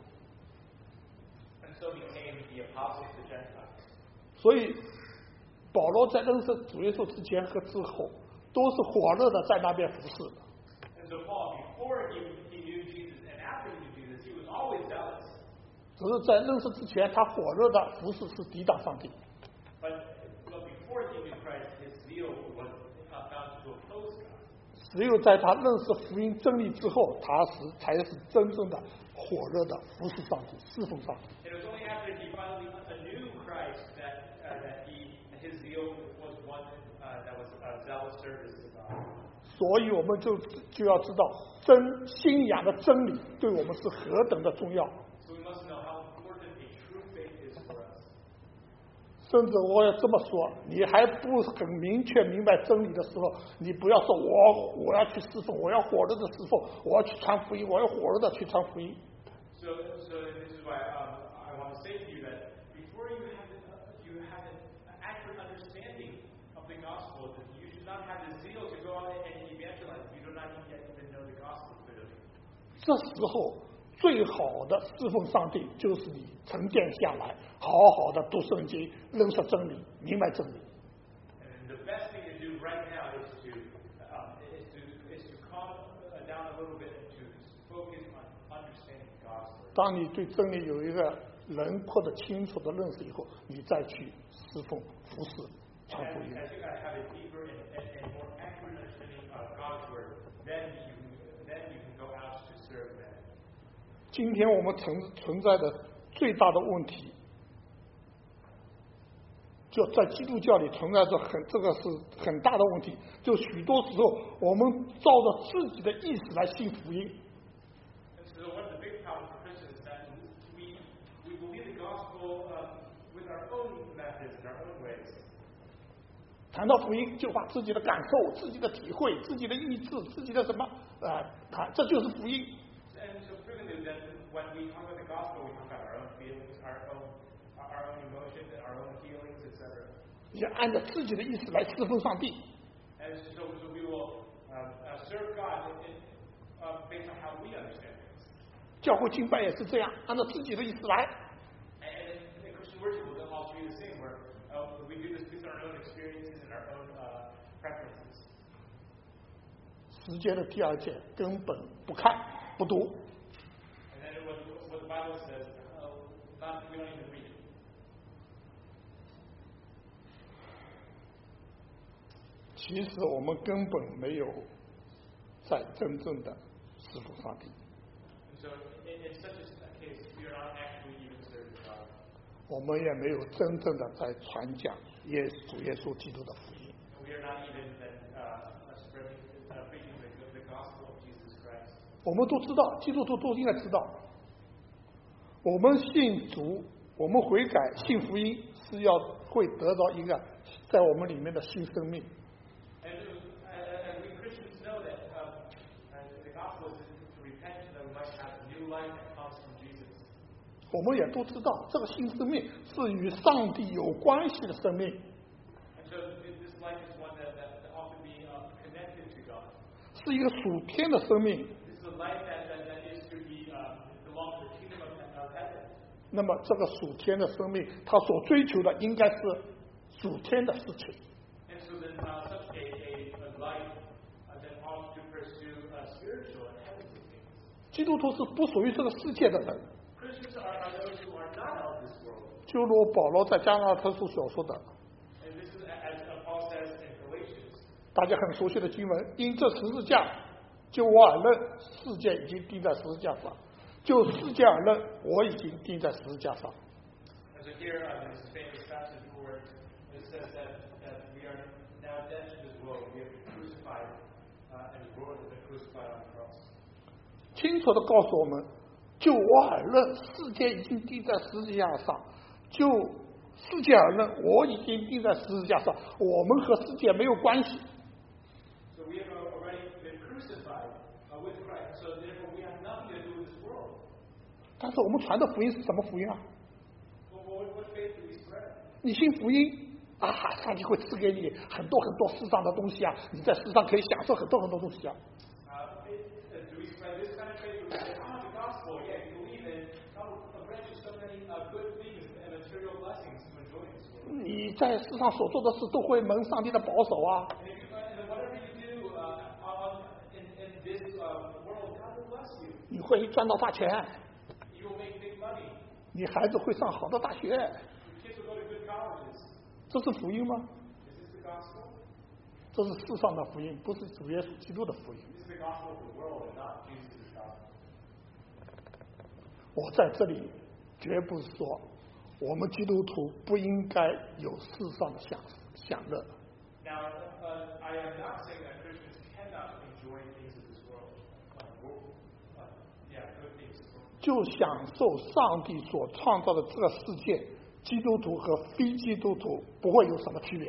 And so became the apostle to the Gentiles. 所以保罗在认识主耶稣之前和之后，都是火热的在那边服侍。 And so Paul, before he, he knew Jesus and after he knew Jesus, he was always zealous. 只是在认识之前，他火热的服侍是抵挡上帝。 But, but before he knew Christ, his zeal was uh, found to oppose God. 只有在他认识福音真理之后，他是才是真正的火热的服侍上帝、侍奉上帝。 It was only after he finally knew Christ that uh, that he his zeal was one uh, that was a zealous service to God. 所以我们就就要知道真信仰的真理对我们是何等的重要。 So we must know how important a true faith is for us. 甚至我要这么说，你还不很明确明白真理的时候，你不要说我我要去侍奉，我要火热的侍奉，我要去传福音，我要火热的去传福音。 So so this is why um, I want to say to you that before you have uh, you have an accurate understanding of the gospel, that you should not have the zeal to go out and evangelize. You do not yet even know the gospel clearly. 这时候最好的侍奉上帝，就是你沉淀下来，好好的读圣经，认识真理，明白真理。 And the best thing to do right now is to um, is to is to calm uh, down a little bit and to focus on understanding the gospel. 当你对真理有一个轮廓的清楚的认识以后，你再去侍奉、服侍、传 As, 福音。 as you guys have a deeper and, and, and more accurate understanding of God's word, then you then you can go out to serve men. 今天我们存存在的最大的问题，就在基督教里存在着很这个是很大的问题。就许多时候，我们照着自己的意思来信福音， And so one of the big problems for Christians is that we we believe the gospel uh, with our own methods and our own ways. 谈到福音，就把自己的感受、自己的体会、自己的意志、自己的什么，呃，谈这就是福音。 And so frequently then when we talk about the gospel, we talk about our own feelings, our own our own emotions, and our own feelings, et cetera. 也按照自己的意思来侍奉上帝。 And so, so we will uh, uh, serve God in, in, uh, based on how we understand things. 教会敬拜也是这样，按照自己的意思来。 And, and in Christian worship will then also be the same, where uh, we do this based on our own experiences and our own uh, preferences. 时间的第二节根本不看不读， And then what, what the Bible says, uh, not, we don't even read it. 其实我们根本没有在真正的侍奉上帝， And so in, in such a case, we are not actually even serving God. 我们也没有真正的在传讲耶主耶稣基督的福音。 And we are not even then uh, spreading, uh, preaching the, the gospel of Jesus Christ. 我们都知道，基督徒都应该知道，我们信主，我们悔改信福音是要会得到一个在我们里面的新生命。 And, uh, and we Christians know that uh, uh, the gospel is to repent so that we might have new life that comes from Jesus. 我们也都知道，这个新生命是与上帝有关系的生命， And so this life is one that, that, that ought to be uh, connected to God. 是一个属天的生命。 This is a life that, that, that is to be uh, belong to the kingdom of, of heaven. 那么这个属天的生命，他所追求的应该是属天的事情。 And so then uh, such a, a, a life uh, that ought to pursue uh, spiritual and heavenly things. 基督徒是不属于这个世界的人， Christians are, are those who are not of this world. 就如保罗在加拉太书所说的， And this is as uh, Paul says in Galatians. 大家很熟悉的经文：因这十字架，就我而论，世界已经钉在十字架上；就世界而论，我已经钉在十字架上。 And so here uh, in this famous passage where it says that, that we are now dead to this world. We have been crucified, uh, and the world has been crucified on the cross. 清楚的告诉我们，就我而论，世界已经钉在十字架上；就世界而论，我已经钉在十字架上。我们和世界没有关系。 So we have already been crucified uh, with Christ. So therefore we have nothing to do with this world. 但是我们传的福音是什么福音啊？ Well, what, what faith do we spread? 你信福音啊，上帝会赐给你很多很多世上的东西啊，你在世上可以享受很多很多东西啊。 Uh, it, uh, do we spread this kind of faith? Do we say, ah, the gospel, yeah, you believe in, God will grant you so many uh, good things and material blessings to enjoy in this world. 你在世上所做的事都会蒙上帝的保守啊。 And, if you, and whatever you do uh, on, in, in this uh, world, God will bless you. 你会赚到大钱， You will make big money. 你孩子会上好的大学， Your kids will go to good colleges. 这是福音吗？ Is this the gospel? 这是世上的福音，不是主耶稣基督的福音。 This is the gospel of the world and not Jesus' gospel. 我在这里绝不是说我们基督徒不应该有世上的享享乐。 Now, uh, I am not saying that Christians cannot enjoy things of this world. Uh, world uh, yeah, good things. 就享受上帝所创造的这个世界，基督徒和非基督徒不会有什么区别。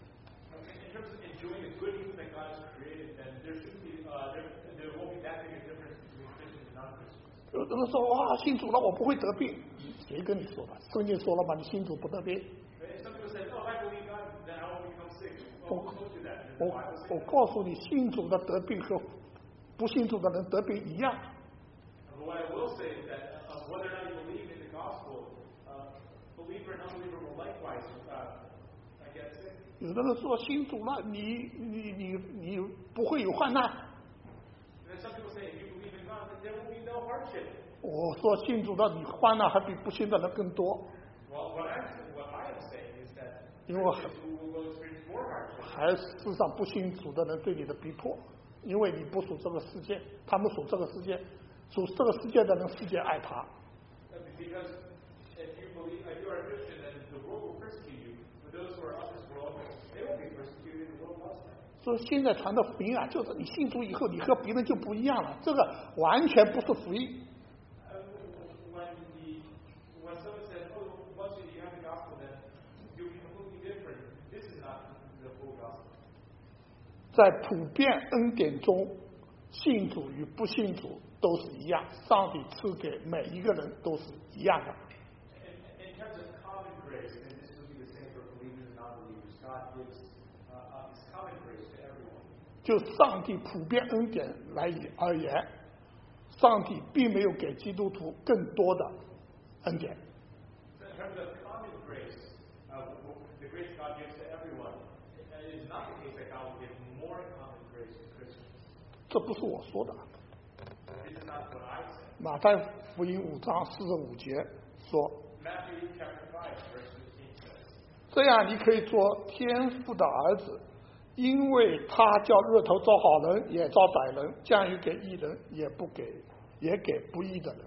In terms of enjoying the good things that God has created, then there shouldn't be, uh, there, there won't be that big a difference between Christians and non-Christians. 有的人说哇，信主了我不会得病，谁跟你说的？圣经说了嘛，你信主不得病。 But some people say, oh, if I believe God, then I won't become sick. Well, who told you that? Does the 我 Bible say 我 that? 告诉你，信主的得病和不信主的人得病一样。 But what I will say is that uh, whether or not you believe in the gospel, uh, believer and unbeliever will likewise uh, uh, get sick. 有的人说信主了，你你你你不会有患难。 And then some people say, if you believe in God, then there will be no hardship. 我说信主的，你患难还比不信的人更多， Well, what I'm what I am saying is that 因为 Christians will, will experience more hardship. 还世上不信主的人对你的逼迫，因为你不属这个世界，他们属这个世界，属这个世界的人，世界爱他。 Uh, Because if you believe, if you are a Christian, then the world will persecute you. But those who are of this world, they won't be persecuted. The world loves them. 所以现在传的福音啊，就是你信主以后，你和别人就不一样了，这个完全不是福音。 Uh, when the when someone says, "Oh, once you have the gospel, then you'll be completely different," this is not the full gospel. 在普遍恩典中，信主与不信主都是一样，上帝赐给每一个人都是一样的。 In, in terms of common grace, and this will be the same for believers and non-believers, God gives uh, uh, His common grace to everyone. 就上帝普遍恩典来而言，上帝并没有给基督徒更多的恩典。 So in terms of common grace, uh, the grace God gives to everyone, it is not the case that God will give more common grace to Christians. 这不是我说的。 This is not what I said. 马太福音五章四十五节说 Matthew chapter five, verse fifteen says,：“ 这样你可以做天父的儿子，因为他叫日头照好人也照歹人，降雨给义人也不给也给不义的人。”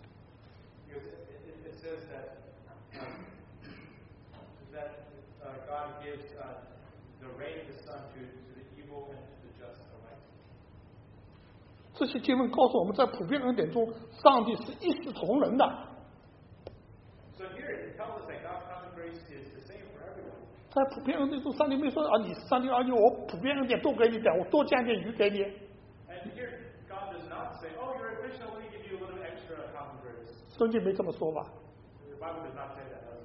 Because it, it, it says that um, that uh, God gives uh, the rain of the sun to, to the evil and to the just alike. 这些经文告诉我们在普遍恩典中，上帝是一视同仁的。 So here it tells us that God's common grace is the same for everyone. 在普遍恩典中，上帝没说啊，你上帝儿女，我普遍恩典多给你点，我多降点雨给你。 And here God does not say, "Oh, you're a Christian, let me give you a little extra common grace." 圣经没这么说吧？ The Bible does not say that, does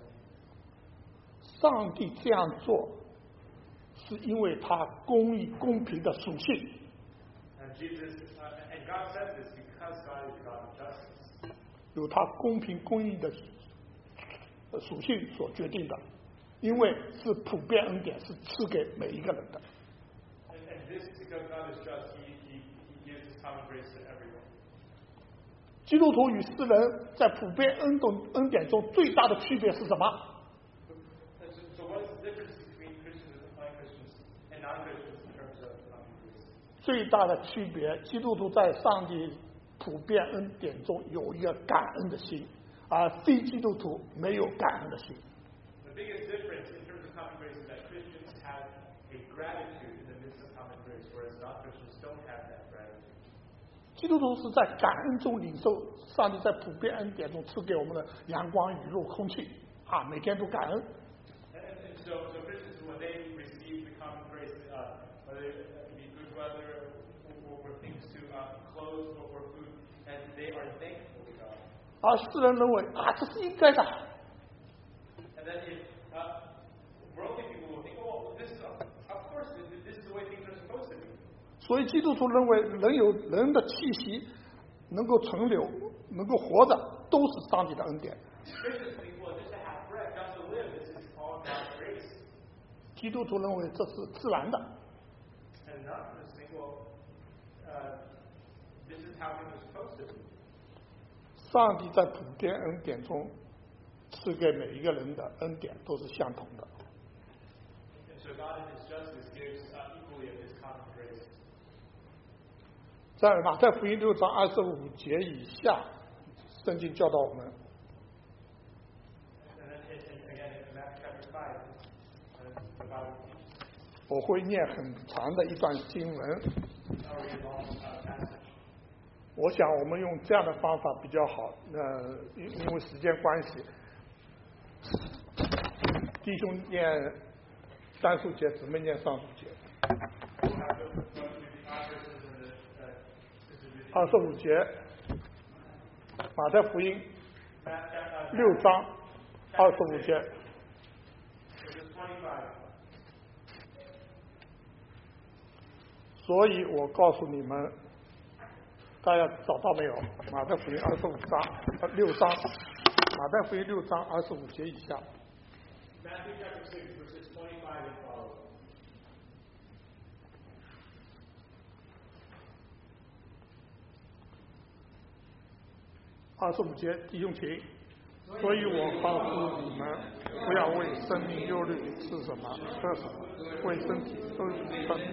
it? 上帝这样做，是因为他公义公平的属性。 And Jesus, uh, and God says this because God is God of justice. 由他公平公义的属性所决定的，因为是普遍恩典，是赐给每一个人的。 And, and this, because God is just, he, he, he gives his common grace to everyone. 基督徒与世人在普遍恩典恩典中最大的区别是什么？ So, so what is the difference between Christians and non-Christians and non-Christians in terms of common grace? 最大的区别，基督徒在上帝普遍恩典中有一个感恩的心，而非基督徒没有感恩的心。 The biggest difference in terms of common grace is that Christians have a gratitude in the midst of common grace, whereas non-Christians don't have that gratitude. 基督徒是在感恩中领受上帝在普遍恩典中赐给我们的阳光、雨露、空气啊，每天都感恩。 And, and so, so Christians, when they receive the common grace, uh, whether it be good weather or, or things to uh, clothes or, or food, and they are thankful to God. 而世人认为啊，这是应该的。 And then if uh, worldly people will think, oh, this is, of course, this is the way things are supposed to be. 所以基督徒认为人有人的气息能够存留、能够活着，都是上帝的恩典。 Christians think, well, just to have breath, just to live, this is all God's grace. 基督徒认为这是自然的。 And non-Christians think, well, uh, this is how things are supposed to be. 上帝在普遍恩典中赐给每一个人的恩典都是相同的。 And so God in His justice gives uh, equally of His common grace. 在马太福音六章二十五节以下，圣经教导我们， And then and, and again in Matthew chapter five, uh, the Bible teaches. 我会念很长的一段经文。 I'll read a long uh, passage. 我想我们用这样的方法比较好。呃，因因为时间关系，弟兄念单数节，姊妹念双数节。 We'll have to go through the verses and the uh, specific- 二十五节，马太福音 Matt, uh, 六章二十五节。 verses twenty-five. 所以我告诉你们，大家找到没有？马太福音二十五章呃六章，马太福音六章二十五节以下。 Matthew chapter six, verses twenty-five and following. 二十五节，弟兄请。所以我告诉你们，不要为生命忧虑吃什么喝什么，为身体都有分。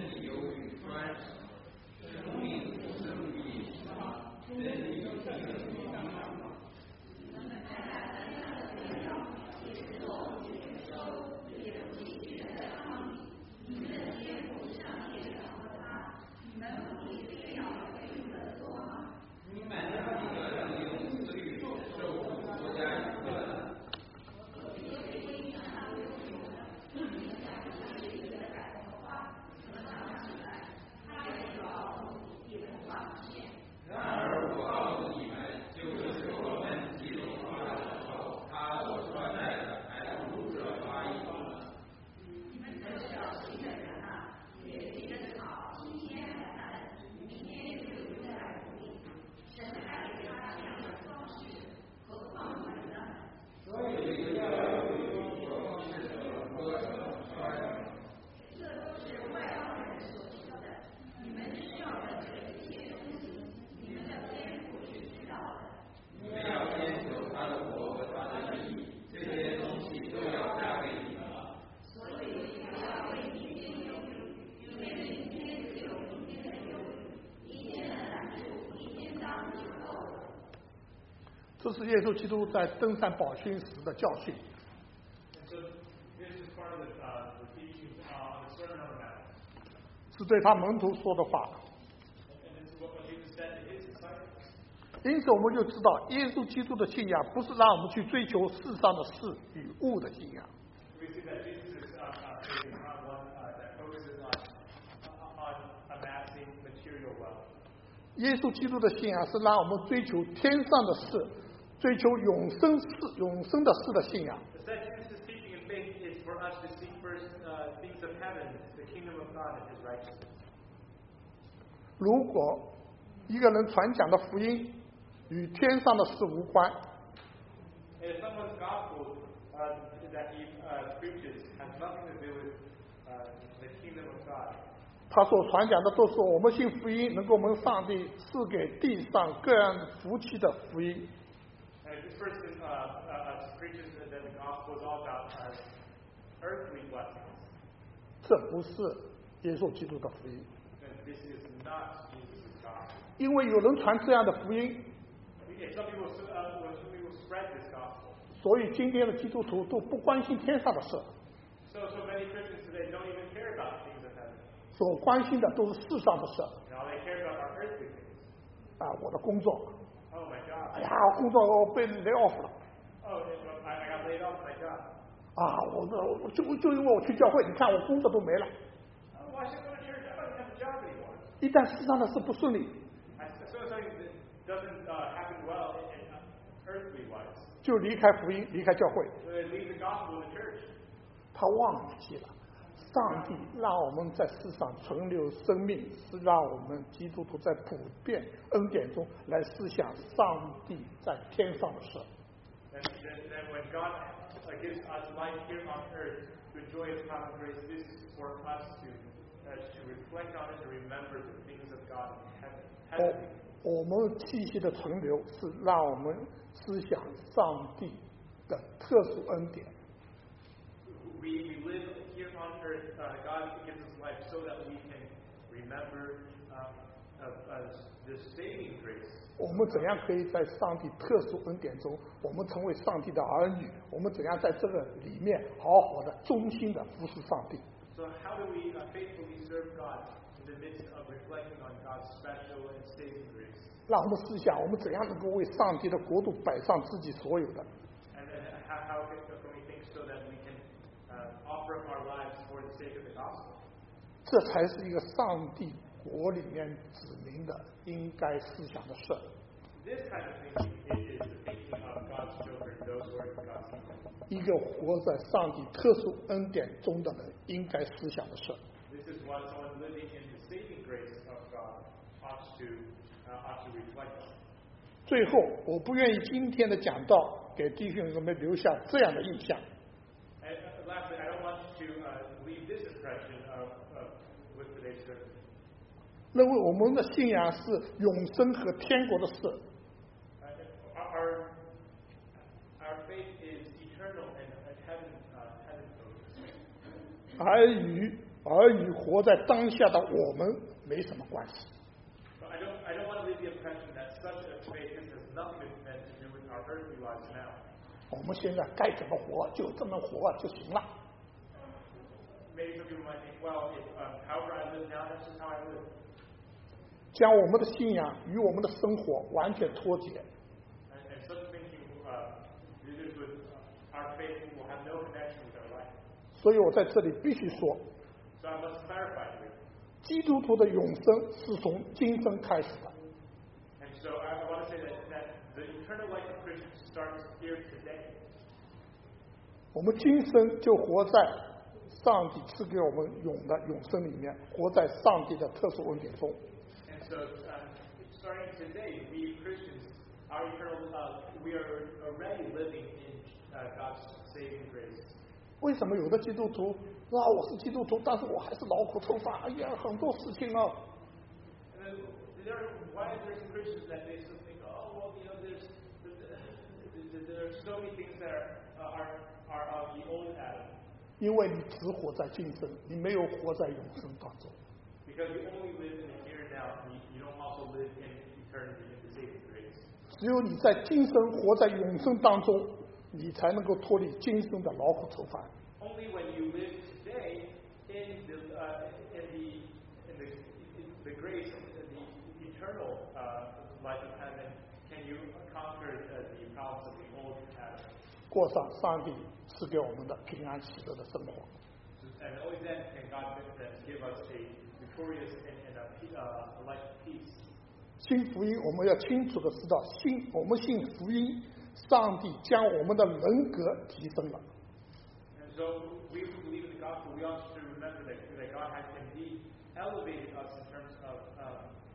这是耶稣基督在登山宝训时的教训。 And so this is part of the, uh, the teaching uh, on the Sermon on the Mount. 是对他门徒说的话。 And this is what Jesus said to his disciples. 因此，我们就知道，耶稣基督的信仰不是让我们去追求世上的事与物的信仰。 We see that Jesus' uh, uh, faith is not one uh, that focuses on, uh, on amassing material wealth. 耶稣基督的信仰是让我们追求天上的事，追求永生事、永生的事的信仰。 The Jesus' teaching and faith is for us to seek first uh, things of heaven, the kingdom of God and His righteousness. 如果一个人传讲的福音与天上的事无关， If someone's gospel uh, that he uh, preaches has nothing to do with uh, the kingdom of God, 他所传讲的都是我们信福音能够我们上帝赐给地上各样福气的福音， and if this person uh, uh, preaches that the gospel is all about uh, earthly blessings, 这不是耶稣基督的福音。 then this is not Jesus' gospel. 因为有人传这样的福音， Okay, some people, uh, when some people spread this gospel, 所以今天的基督徒都不关心天上的事， so so many Christians today don't even care about things of heaven. 所关心的都是世上的事。 You know, they care about our earthly things. 啊，我的工作， Oh my 哎 God. 呀，工作我被 lay off 了， Oh, I, I got laid off my job. 啊，我这我就就因为我去教会，你看我工作都没了。 Oh, why should I go to church? I don't even have a job anymore. 一旦世上的事不顺利， I, so something that doesn't uh, happen well in, in uh, earthly wise. 就离开福音，离开教会， So they leave the gospel in the church. 他忘记了上帝让我们在世上存留生命，是让我们基督徒在普遍恩典中来思想上帝在天上的事。 And then, then when God uh, gives us life here on earth to enjoy His common grace, this is for us to uh, to reflect on it and remember the things of God in heaven. 我 heavenly. 我们气息的存留是让我们思想上帝的特殊恩典。 We, we live here on earth. Uh, God gives us life so that we can remember uh, of, of this saving grace. 我们怎样可以在上帝特殊恩典中，我们成为上帝的儿女？我们怎样在这个里面好好的、忠心的服侍上帝？ So how do we uh, faithfully serve God in the midst of reflecting on God's special and saving grace? 让我们思想，我们怎样能够为上帝的国度摆上自己所有的？ And then how, how can, can we think so that we can uh, offer up our lives for the sake of the gospel? 这才是一个上帝国里面指明的应该思想的事。 This kind of thinking is, is the thinking of God's children, those who are in God's kingdom. 一个活在上帝特殊恩典中的人应该思想的事。 This is what someone living in the saving grace of God ought to uh, ought to reflect on. 最后，我不愿意今天的讲道给弟兄姊妹留下这样的印象。 And uh, lastly, I don't want to uh, leave this impression of, of with today's service. 认为我们的信仰是永生和天国的事， Uh, our our faith is eternal and, and heaven uh, heaven focused. 而与而与活在当下的我们没什么关系。 So I don't I don't want to leave the impression that such a faith has nothing to do with our earthly lives now. 我们现在该怎么活就这么活就行了。 Maybe some people might think, well, if, um, however I live now, that's just how I live. 将我们的信仰与我们的生活完全脱节， And, and such thinking uh, is with uh, our faith will have no connection with our life. 所以我在这里必须说， So I must clarify to you. 基督徒的永生是从今生开始的。 And so I, I want to say that, that the eternal life of Christians starts here today. 我们今生就活在上帝赐给我们永的永生里面，活在上帝的特殊恩典中。 And so uh, starting today, we Christians, our eternal, uh, we are already living in uh, God's saving grace. 为什么有的基督徒啊，我是基督徒，但是我还是劳苦愁烦，哎呀，很多事情啊。 And then there, why are there some Christians that they still think, oh, well, you know, there's, there are so many things that are, uh, are, are of the old Adam. 因为你只活在今生，你没有活在永生当中。 Because you only live in the here and now, and you, you don't also live in eternity in the saving grace. 只有你在今生活在永生当中，你才能够脱离今生的劳苦愁烦。 Only when you live today in the uh, in the in the in the grace of the eternal uh, life of heaven can you conquer uh, the problems of the old Adam. 过上上帝赐给我们的平安喜乐的生活。 And only then can God then give us a victorious and, and a, pe- uh, a life of peace. 信福音，我们要清楚的知道，信我们信福音，上帝将我们的人格提升了。 And so we who believe in the gospel, we also should remember that, that God has indeed elevated us in terms of um,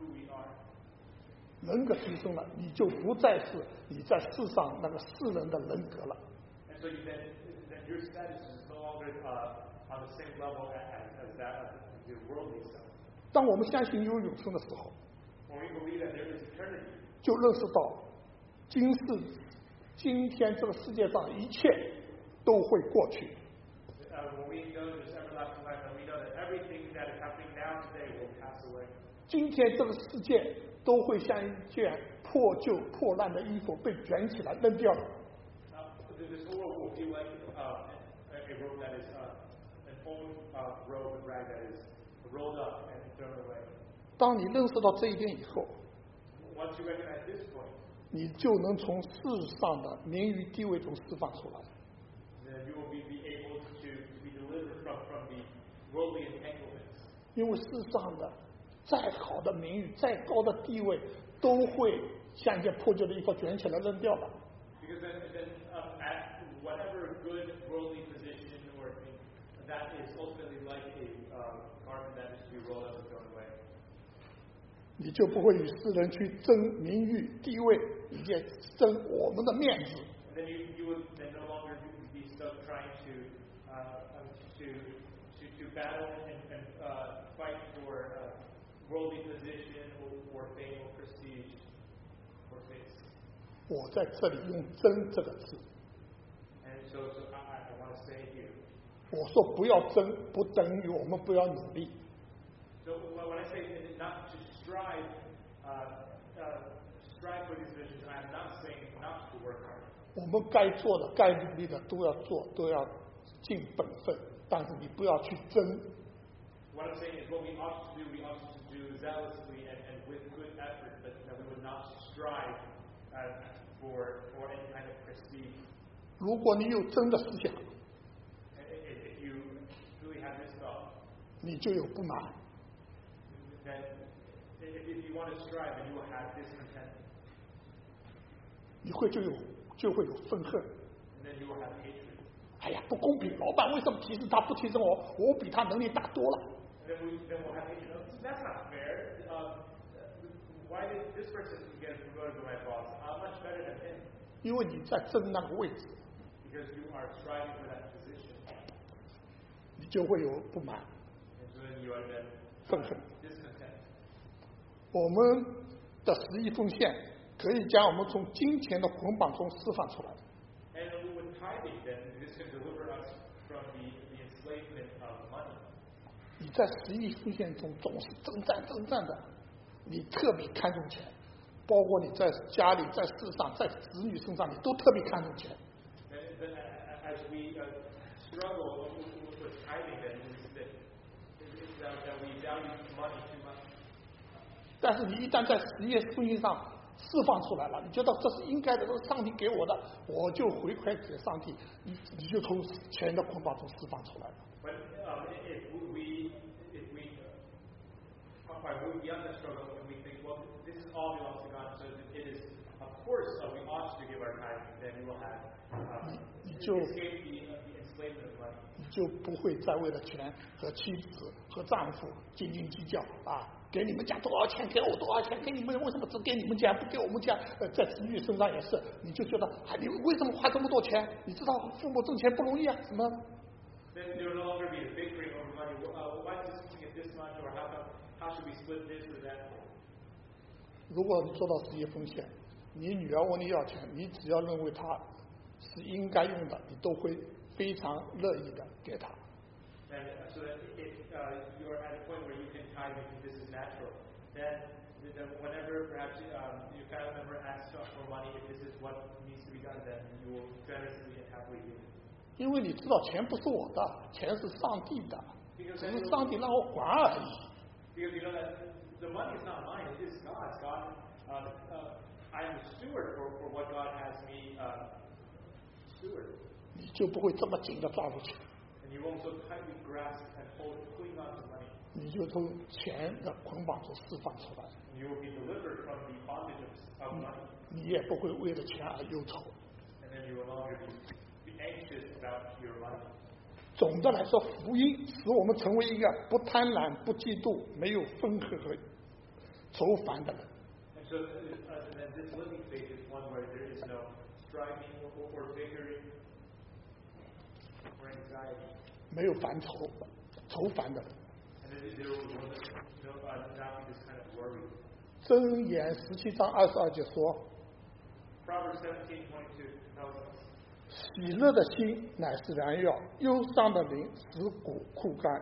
人格提升了，你就不再是你在世上那个世人的人格了。 And so you then, then your status is no longer uh, on the same level as, as that of the worldly self. 当我们相信有永生的时候， When we believe that there is eternity, 就认识到今世今天这个世界上一切都会过去。 uh, when we know this everlasting life, and we know that everything that is happening now today will pass away. 今天这个世界都会像一件破旧破烂的衣服被卷起来扔掉的。 Uh, this whole world will feel like uh, a, a robe that is uh, an old uh, robe and rag that is rolled up and thrown away. 当你认识到这一点以后， Once you recognize this point, 你就能从世上的名誉地位中释放出来。 then you will be, be able to, to be delivered from, from the worldly entanglements. 因为世上的再好的名誉、再高的地位，都会像一件破旧的衣服卷起来扔掉了。 Because then, then um, at whatever good worldly position or thing, that is ultimately like a uh, garment that is to be rolled up and thrown away. 你就不会与世人去争名誉、地位，以及争我们的面子。 And then you, you would then no longer be stuck trying to uh, um, to, to to battle and, and uh, fight for uh, worldly position or, or fame or prestige or face. 我在这里用“争”这个字， And so, so I, I want to say here. 我说不要争，不等于我们不要努力。 So when I say not to strive, uh, uh, strive for these visions, I'm not saying not to work hard. 我们该做的、该努力的都要做，都要尽本分，但是你不要去争。 What I'm saying is what we ought to do, we ought to do zealously and, and with good effort, but that we would not strive uh, for, for any kind of prestige. 如果你有争的思想， And if if you really have this thought, 你就有不满。 then if, if you want to strive, then you will have discontent. 你会就有就会有愤恨。 And then you will have hatred. 哎呀，不公平！老板为什么提升他不提升我？我比他能力大多了。 And then, we, then we'll have hatred. Oh, that's not fair. Uh, why did this person get promoted to my boss? I'm much better than him. 因为你在争那个位置， Because you are striving for that position. 你就会有不满、 And so then you are then 愤恨。 discontent. 我们的十亿奉献可以将我们从金钱的捆绑中释放出来。 And with tithing, then this can deliver us from the, the enslavement of money. 你在十亿奉献中总是征战征战的，你特别看重钱，包括你在家里、在世上、在子女身上，你都特别看重钱。 And then as we uh, struggle with, with tithing, then it's that, it's that, that we value money too much. 但是你一旦在十亿奉献上释放出来了，你觉得这是应该的，这是上帝给我的，我就回馈给上帝，你你就从钱的捆绑中释放出来了。 But um, if we, if we, uh, when we beyond that struggle, and we think, well, this is all belongs to God, so it is, of course, uh, we ought to give our tithe, then we will have um, escape the, uh, the enslavement of money. 你就不会再为了钱和妻子和丈夫斤斤计较啊！给你们家多少钱，给我多少钱，给你们为什么只给你们家不给我们家？呃，在子女身上也是，你就觉得啊，你为什么花这么多钱？你知道父母挣钱不容易啊，什么？ Then there will no longer be a bickering over money. Uh, why does this get this much, or how come, how should we split this or that? 如果你做到十亿奉献，你女儿问你要钱，你只要认为她是应该用的，你都会非常乐意的给她。 And uh, so that if uh, you are at a point where you can tithe and think this is natural, then, then whenever perhaps um, your family member asks for money, if this is what needs to be done, then you will generously and happily give it. 因为你知道钱不是我的，钱是上帝的， Because 只 then 是 you, 上帝让我管而已。 because you know that the money is not mine, it is God's. God, uh, uh, I am a steward for, for what God has me uh, steward. 你就不会这么紧的抓住钱， And you won't so tightly grasp and hold, cling on to money. 你就从钱的捆绑中释放出来， And you will be delivered from the bondage of, of money. 你也不会为了钱而忧愁。 And then you will no longer be, be anxious about your money. 总的来说，福音使我们成为一个不贪婪、不嫉妒、没有分合和愁烦的人。 And So, uh, and then this living faith is one where there is no striving or, or victory or anxiety. 没有烦愁，愁烦的人。 And then there will no, uh, not be this kind of worry. 箴言十七章二十二节说 Proverbs seventeen twenty-two tells us,：“ 喜乐的心乃是良药，忧伤的灵使骨枯干。”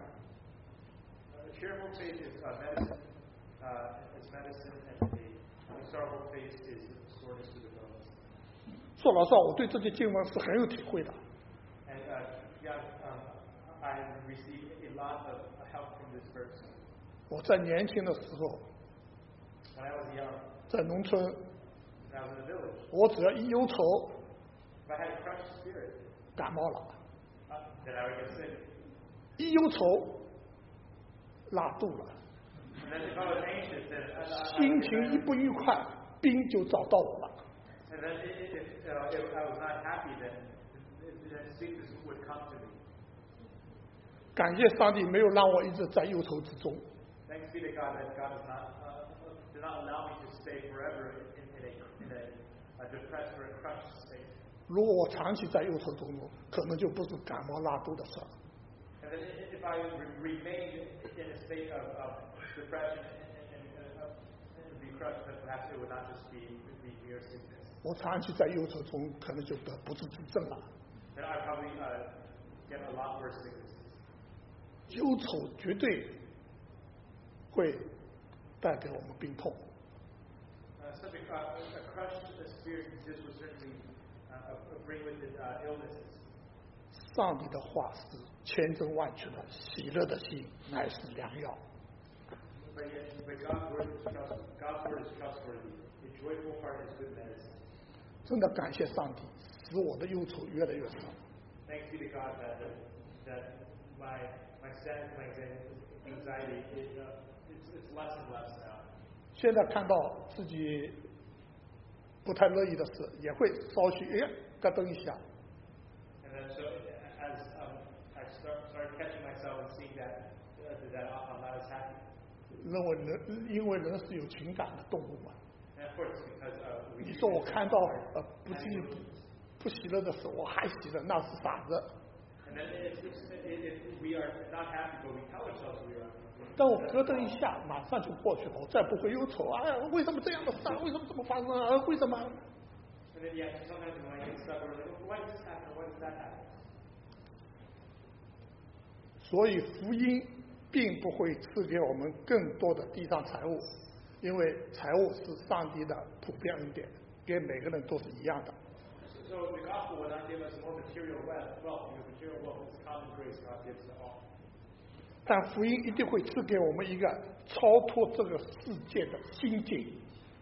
A cheerful face is uh, medicine, uh, is medicine, and a, a sorrowful face is soreness to the bones. 说老实话，我对这些经文是很有体会的。 And uh, yeah, um, I received a lot of help from this verse. 我在年轻的时候， When I was young, 在农村， when I was in the village, 我只要一忧愁， if I had a crushed spirit, 感冒了； uh, then I would get sick. 一忧愁，拉肚了； And then if I was anxious, then I, I, I 心情一不愉快，病就找到我了。 And then if, if, uh, if I was not happy, then, then sickness would come to me. 感谢上帝没有让我一直在忧愁之中。 Thanks be to God that God does not, uh, did not allow me to stay forever in, in, a, in a, a depressed or a crushed state. 如果我长期在忧愁中，可能就不是感冒拉肚的事儿。 And then if I re- remained in a state of, of depression and, and, and, uh, and be crushed, then perhaps it would not just be, be mere sickness. 我长期在忧愁中，可能就得不治之症了。 Then I'd probably uh, get a lot worse sickness. 忧愁绝对会带给我们病痛。 Uh, such a, uh, a crushed spirit, this would certainly uh, bring with it uh, illnesses. 上帝的话是千真万确的，喜乐的心乃是良药。 But yet, but God's word is trust, God's word is trustworthy. A joyful heart is good medicine. 真的感谢上帝，使我的忧愁越来越少。 Thanks be to God that that my my sadness, my anxiety, it, uh, it's, it's less and less now. 现在看到自己不太乐意的事，也会稍许哎咯噔一下。 And then so as um, I start started catching myself and seeing that uh, that I'm not as happy. 认为人，因为人是有情感的动物嘛。 And of course, because uh, we 你说我看到呃不自己不喜乐的时候，我还喜乐，那是傻子。 And then if, if, if we are not happy, but we tell ourselves we are. 但我咯噔一下，马上就过去了，我再不会忧愁。哎呀，为什么这样的事啊？为什么这么发生啊？为什么？ And then yeah, sometimes when I get stuck, we're like, why does this happen? Why does that happen? 所以福音并不会赐给我们更多的地上财物，因为财物是上帝的普遍恩典，给每个人都是一样的。 So the gospel will not give us more material wealth, wealth because material wealth is common grace God gives to all. 但福音一定会赐给我们一个超脱这个世界的心境。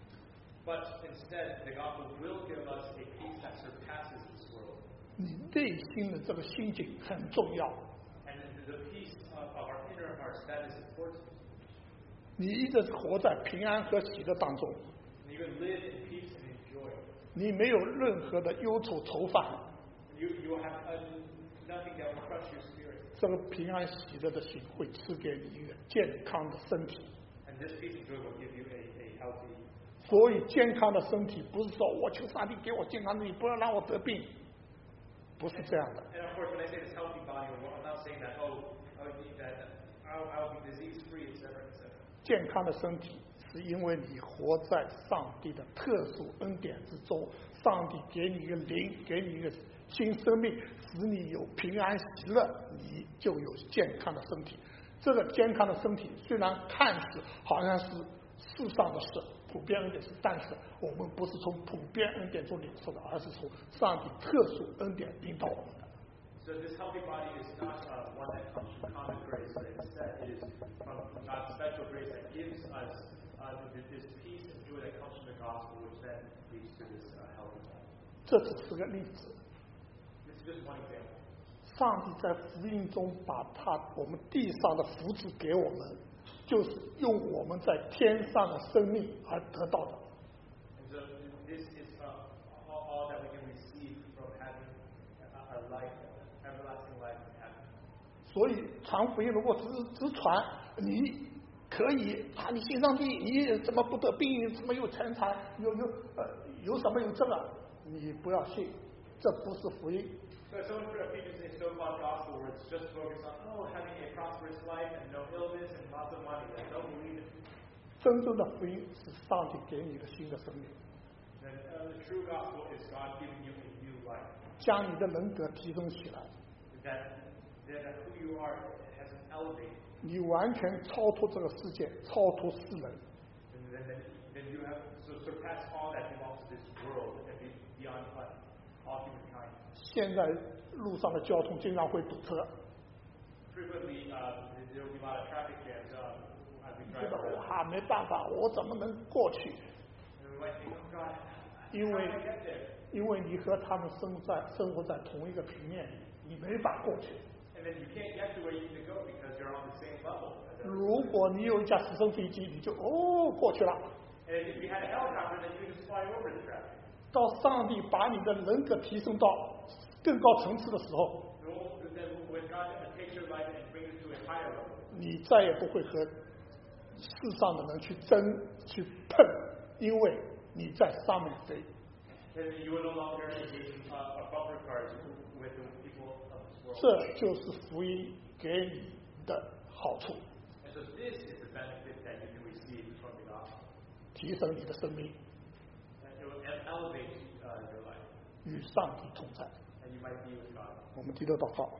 But instead, the gospel will give us a peace that surpasses this world. 你内心的这个心境很重要。 And the peace of, of our inner hearts, that is important. 你一直活在平安和喜乐当中， And you can live in peace and in joy. 你没有任何的忧愁愁烦。 You, you will have uh, nothing that will crush your spirit. 这个平安喜乐的心会赐给你一个健康的身体。 And this peace and joy will give you a, a healthy. 所以健康的身体不是说我求上帝给我健康的身体，不要让我得病，不是这样的。 And of course, when I say this healthy body, I'm not saying that, oh, oh that I'll, I'll be disease free, et cetera, et cetera. 健康的身体是因为你活在上帝的特殊恩典之中，上帝给你一个灵，给你一个新生命，使你有平安喜乐，你就有健康的身体。这个健康的身体虽然看似好像是世上的事，普遍恩典是，但是我们不是从普遍恩典中领受的，而是从上帝特殊恩典领导我们的。 So this healthy body is not uh, one that comes from common grace, but instead it is from God's special grace that gives us uh, this peace and joy that comes from the gospel, which then leads to this uh, healthy body. 这只是个例子。 This is just one example. 上帝在福音中把他我们地上的福祉给我们，就是用我们在天上的生命而得到的。 And so this is uh, all, all that we can receive from having a, a life, everlasting life in heaven. 所以传福音如果只是只传，你可可以啊，你信上帝，你怎么不得病？怎么有财产？有有呃有什么有这个？你不要信，这不是福音。 So someone preaches a so-called gospel where it's just focused on oh having a prosperous life and no illness and lots of money. Then don't believe it. 真正的福音是上帝给你的新的生命。 Then uh, the true gospel is God giving you a new life. 将你的人格提升起来。 That that who you are has an elevate. 你完全超脱这个世界，超脱世人。 And then, then, then you have so surpass all that belongs to this world and be beyond all humankind. 现在路上的交通经常会堵车。 Frequently, uh, there will be a lot of traffic jams uh, as we 觉 drive 得 around. 哇，没办法，我怎么能过去？ And we might think, oh God, 因 how 为 do I get there? 因为你和他们生在生活在同一个平面里，你没法过去。 And then you can't get to where you need to go because you're on the same level. as everyone. 如果你有一架直升飞机，你就哦过去了。 And if you had a helicopter, then you could just fly over the traffic. 到上帝把你的人格提升到更高层次的时候， And then when God takes your life and brings it to a higher level, 你再也不会和世上的人去争去碰，因为你在上面飞。 then you will no longer engage in uh, bumper cars with the people of this world. 这就是福音给你的好处， And so this is the benefit that you can receive from the gospel. 提升你的生命， And it will elevate uh, your life. 与上帝同在。 And you might be with God. 我们低头祷告。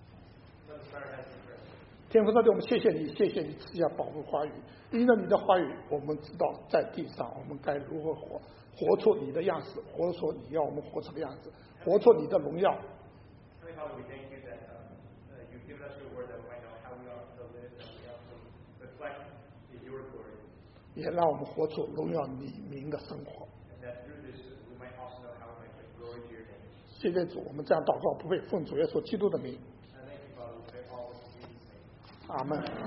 Let us start as we pray. 天父上帝，我们谢谢你，谢谢你赐下宝贵话语。因着你的话语，我们知道在地上我们该如何活，活出你的样式，活出你要我们活出的样子，活出你的荣耀。 Heavenly Father, we thank you that uh, uh, you've given us your word that we might know how we are to live and we have to reflect in your glory. 也让我们活出荣耀你名的生活。 And that through this we might also know how we might bring glory to your name. 谢谢主，我们这样祷告，不会奉主耶稣基督的名。 And thank you, Father, we pray all in Jesus' name. 阿门。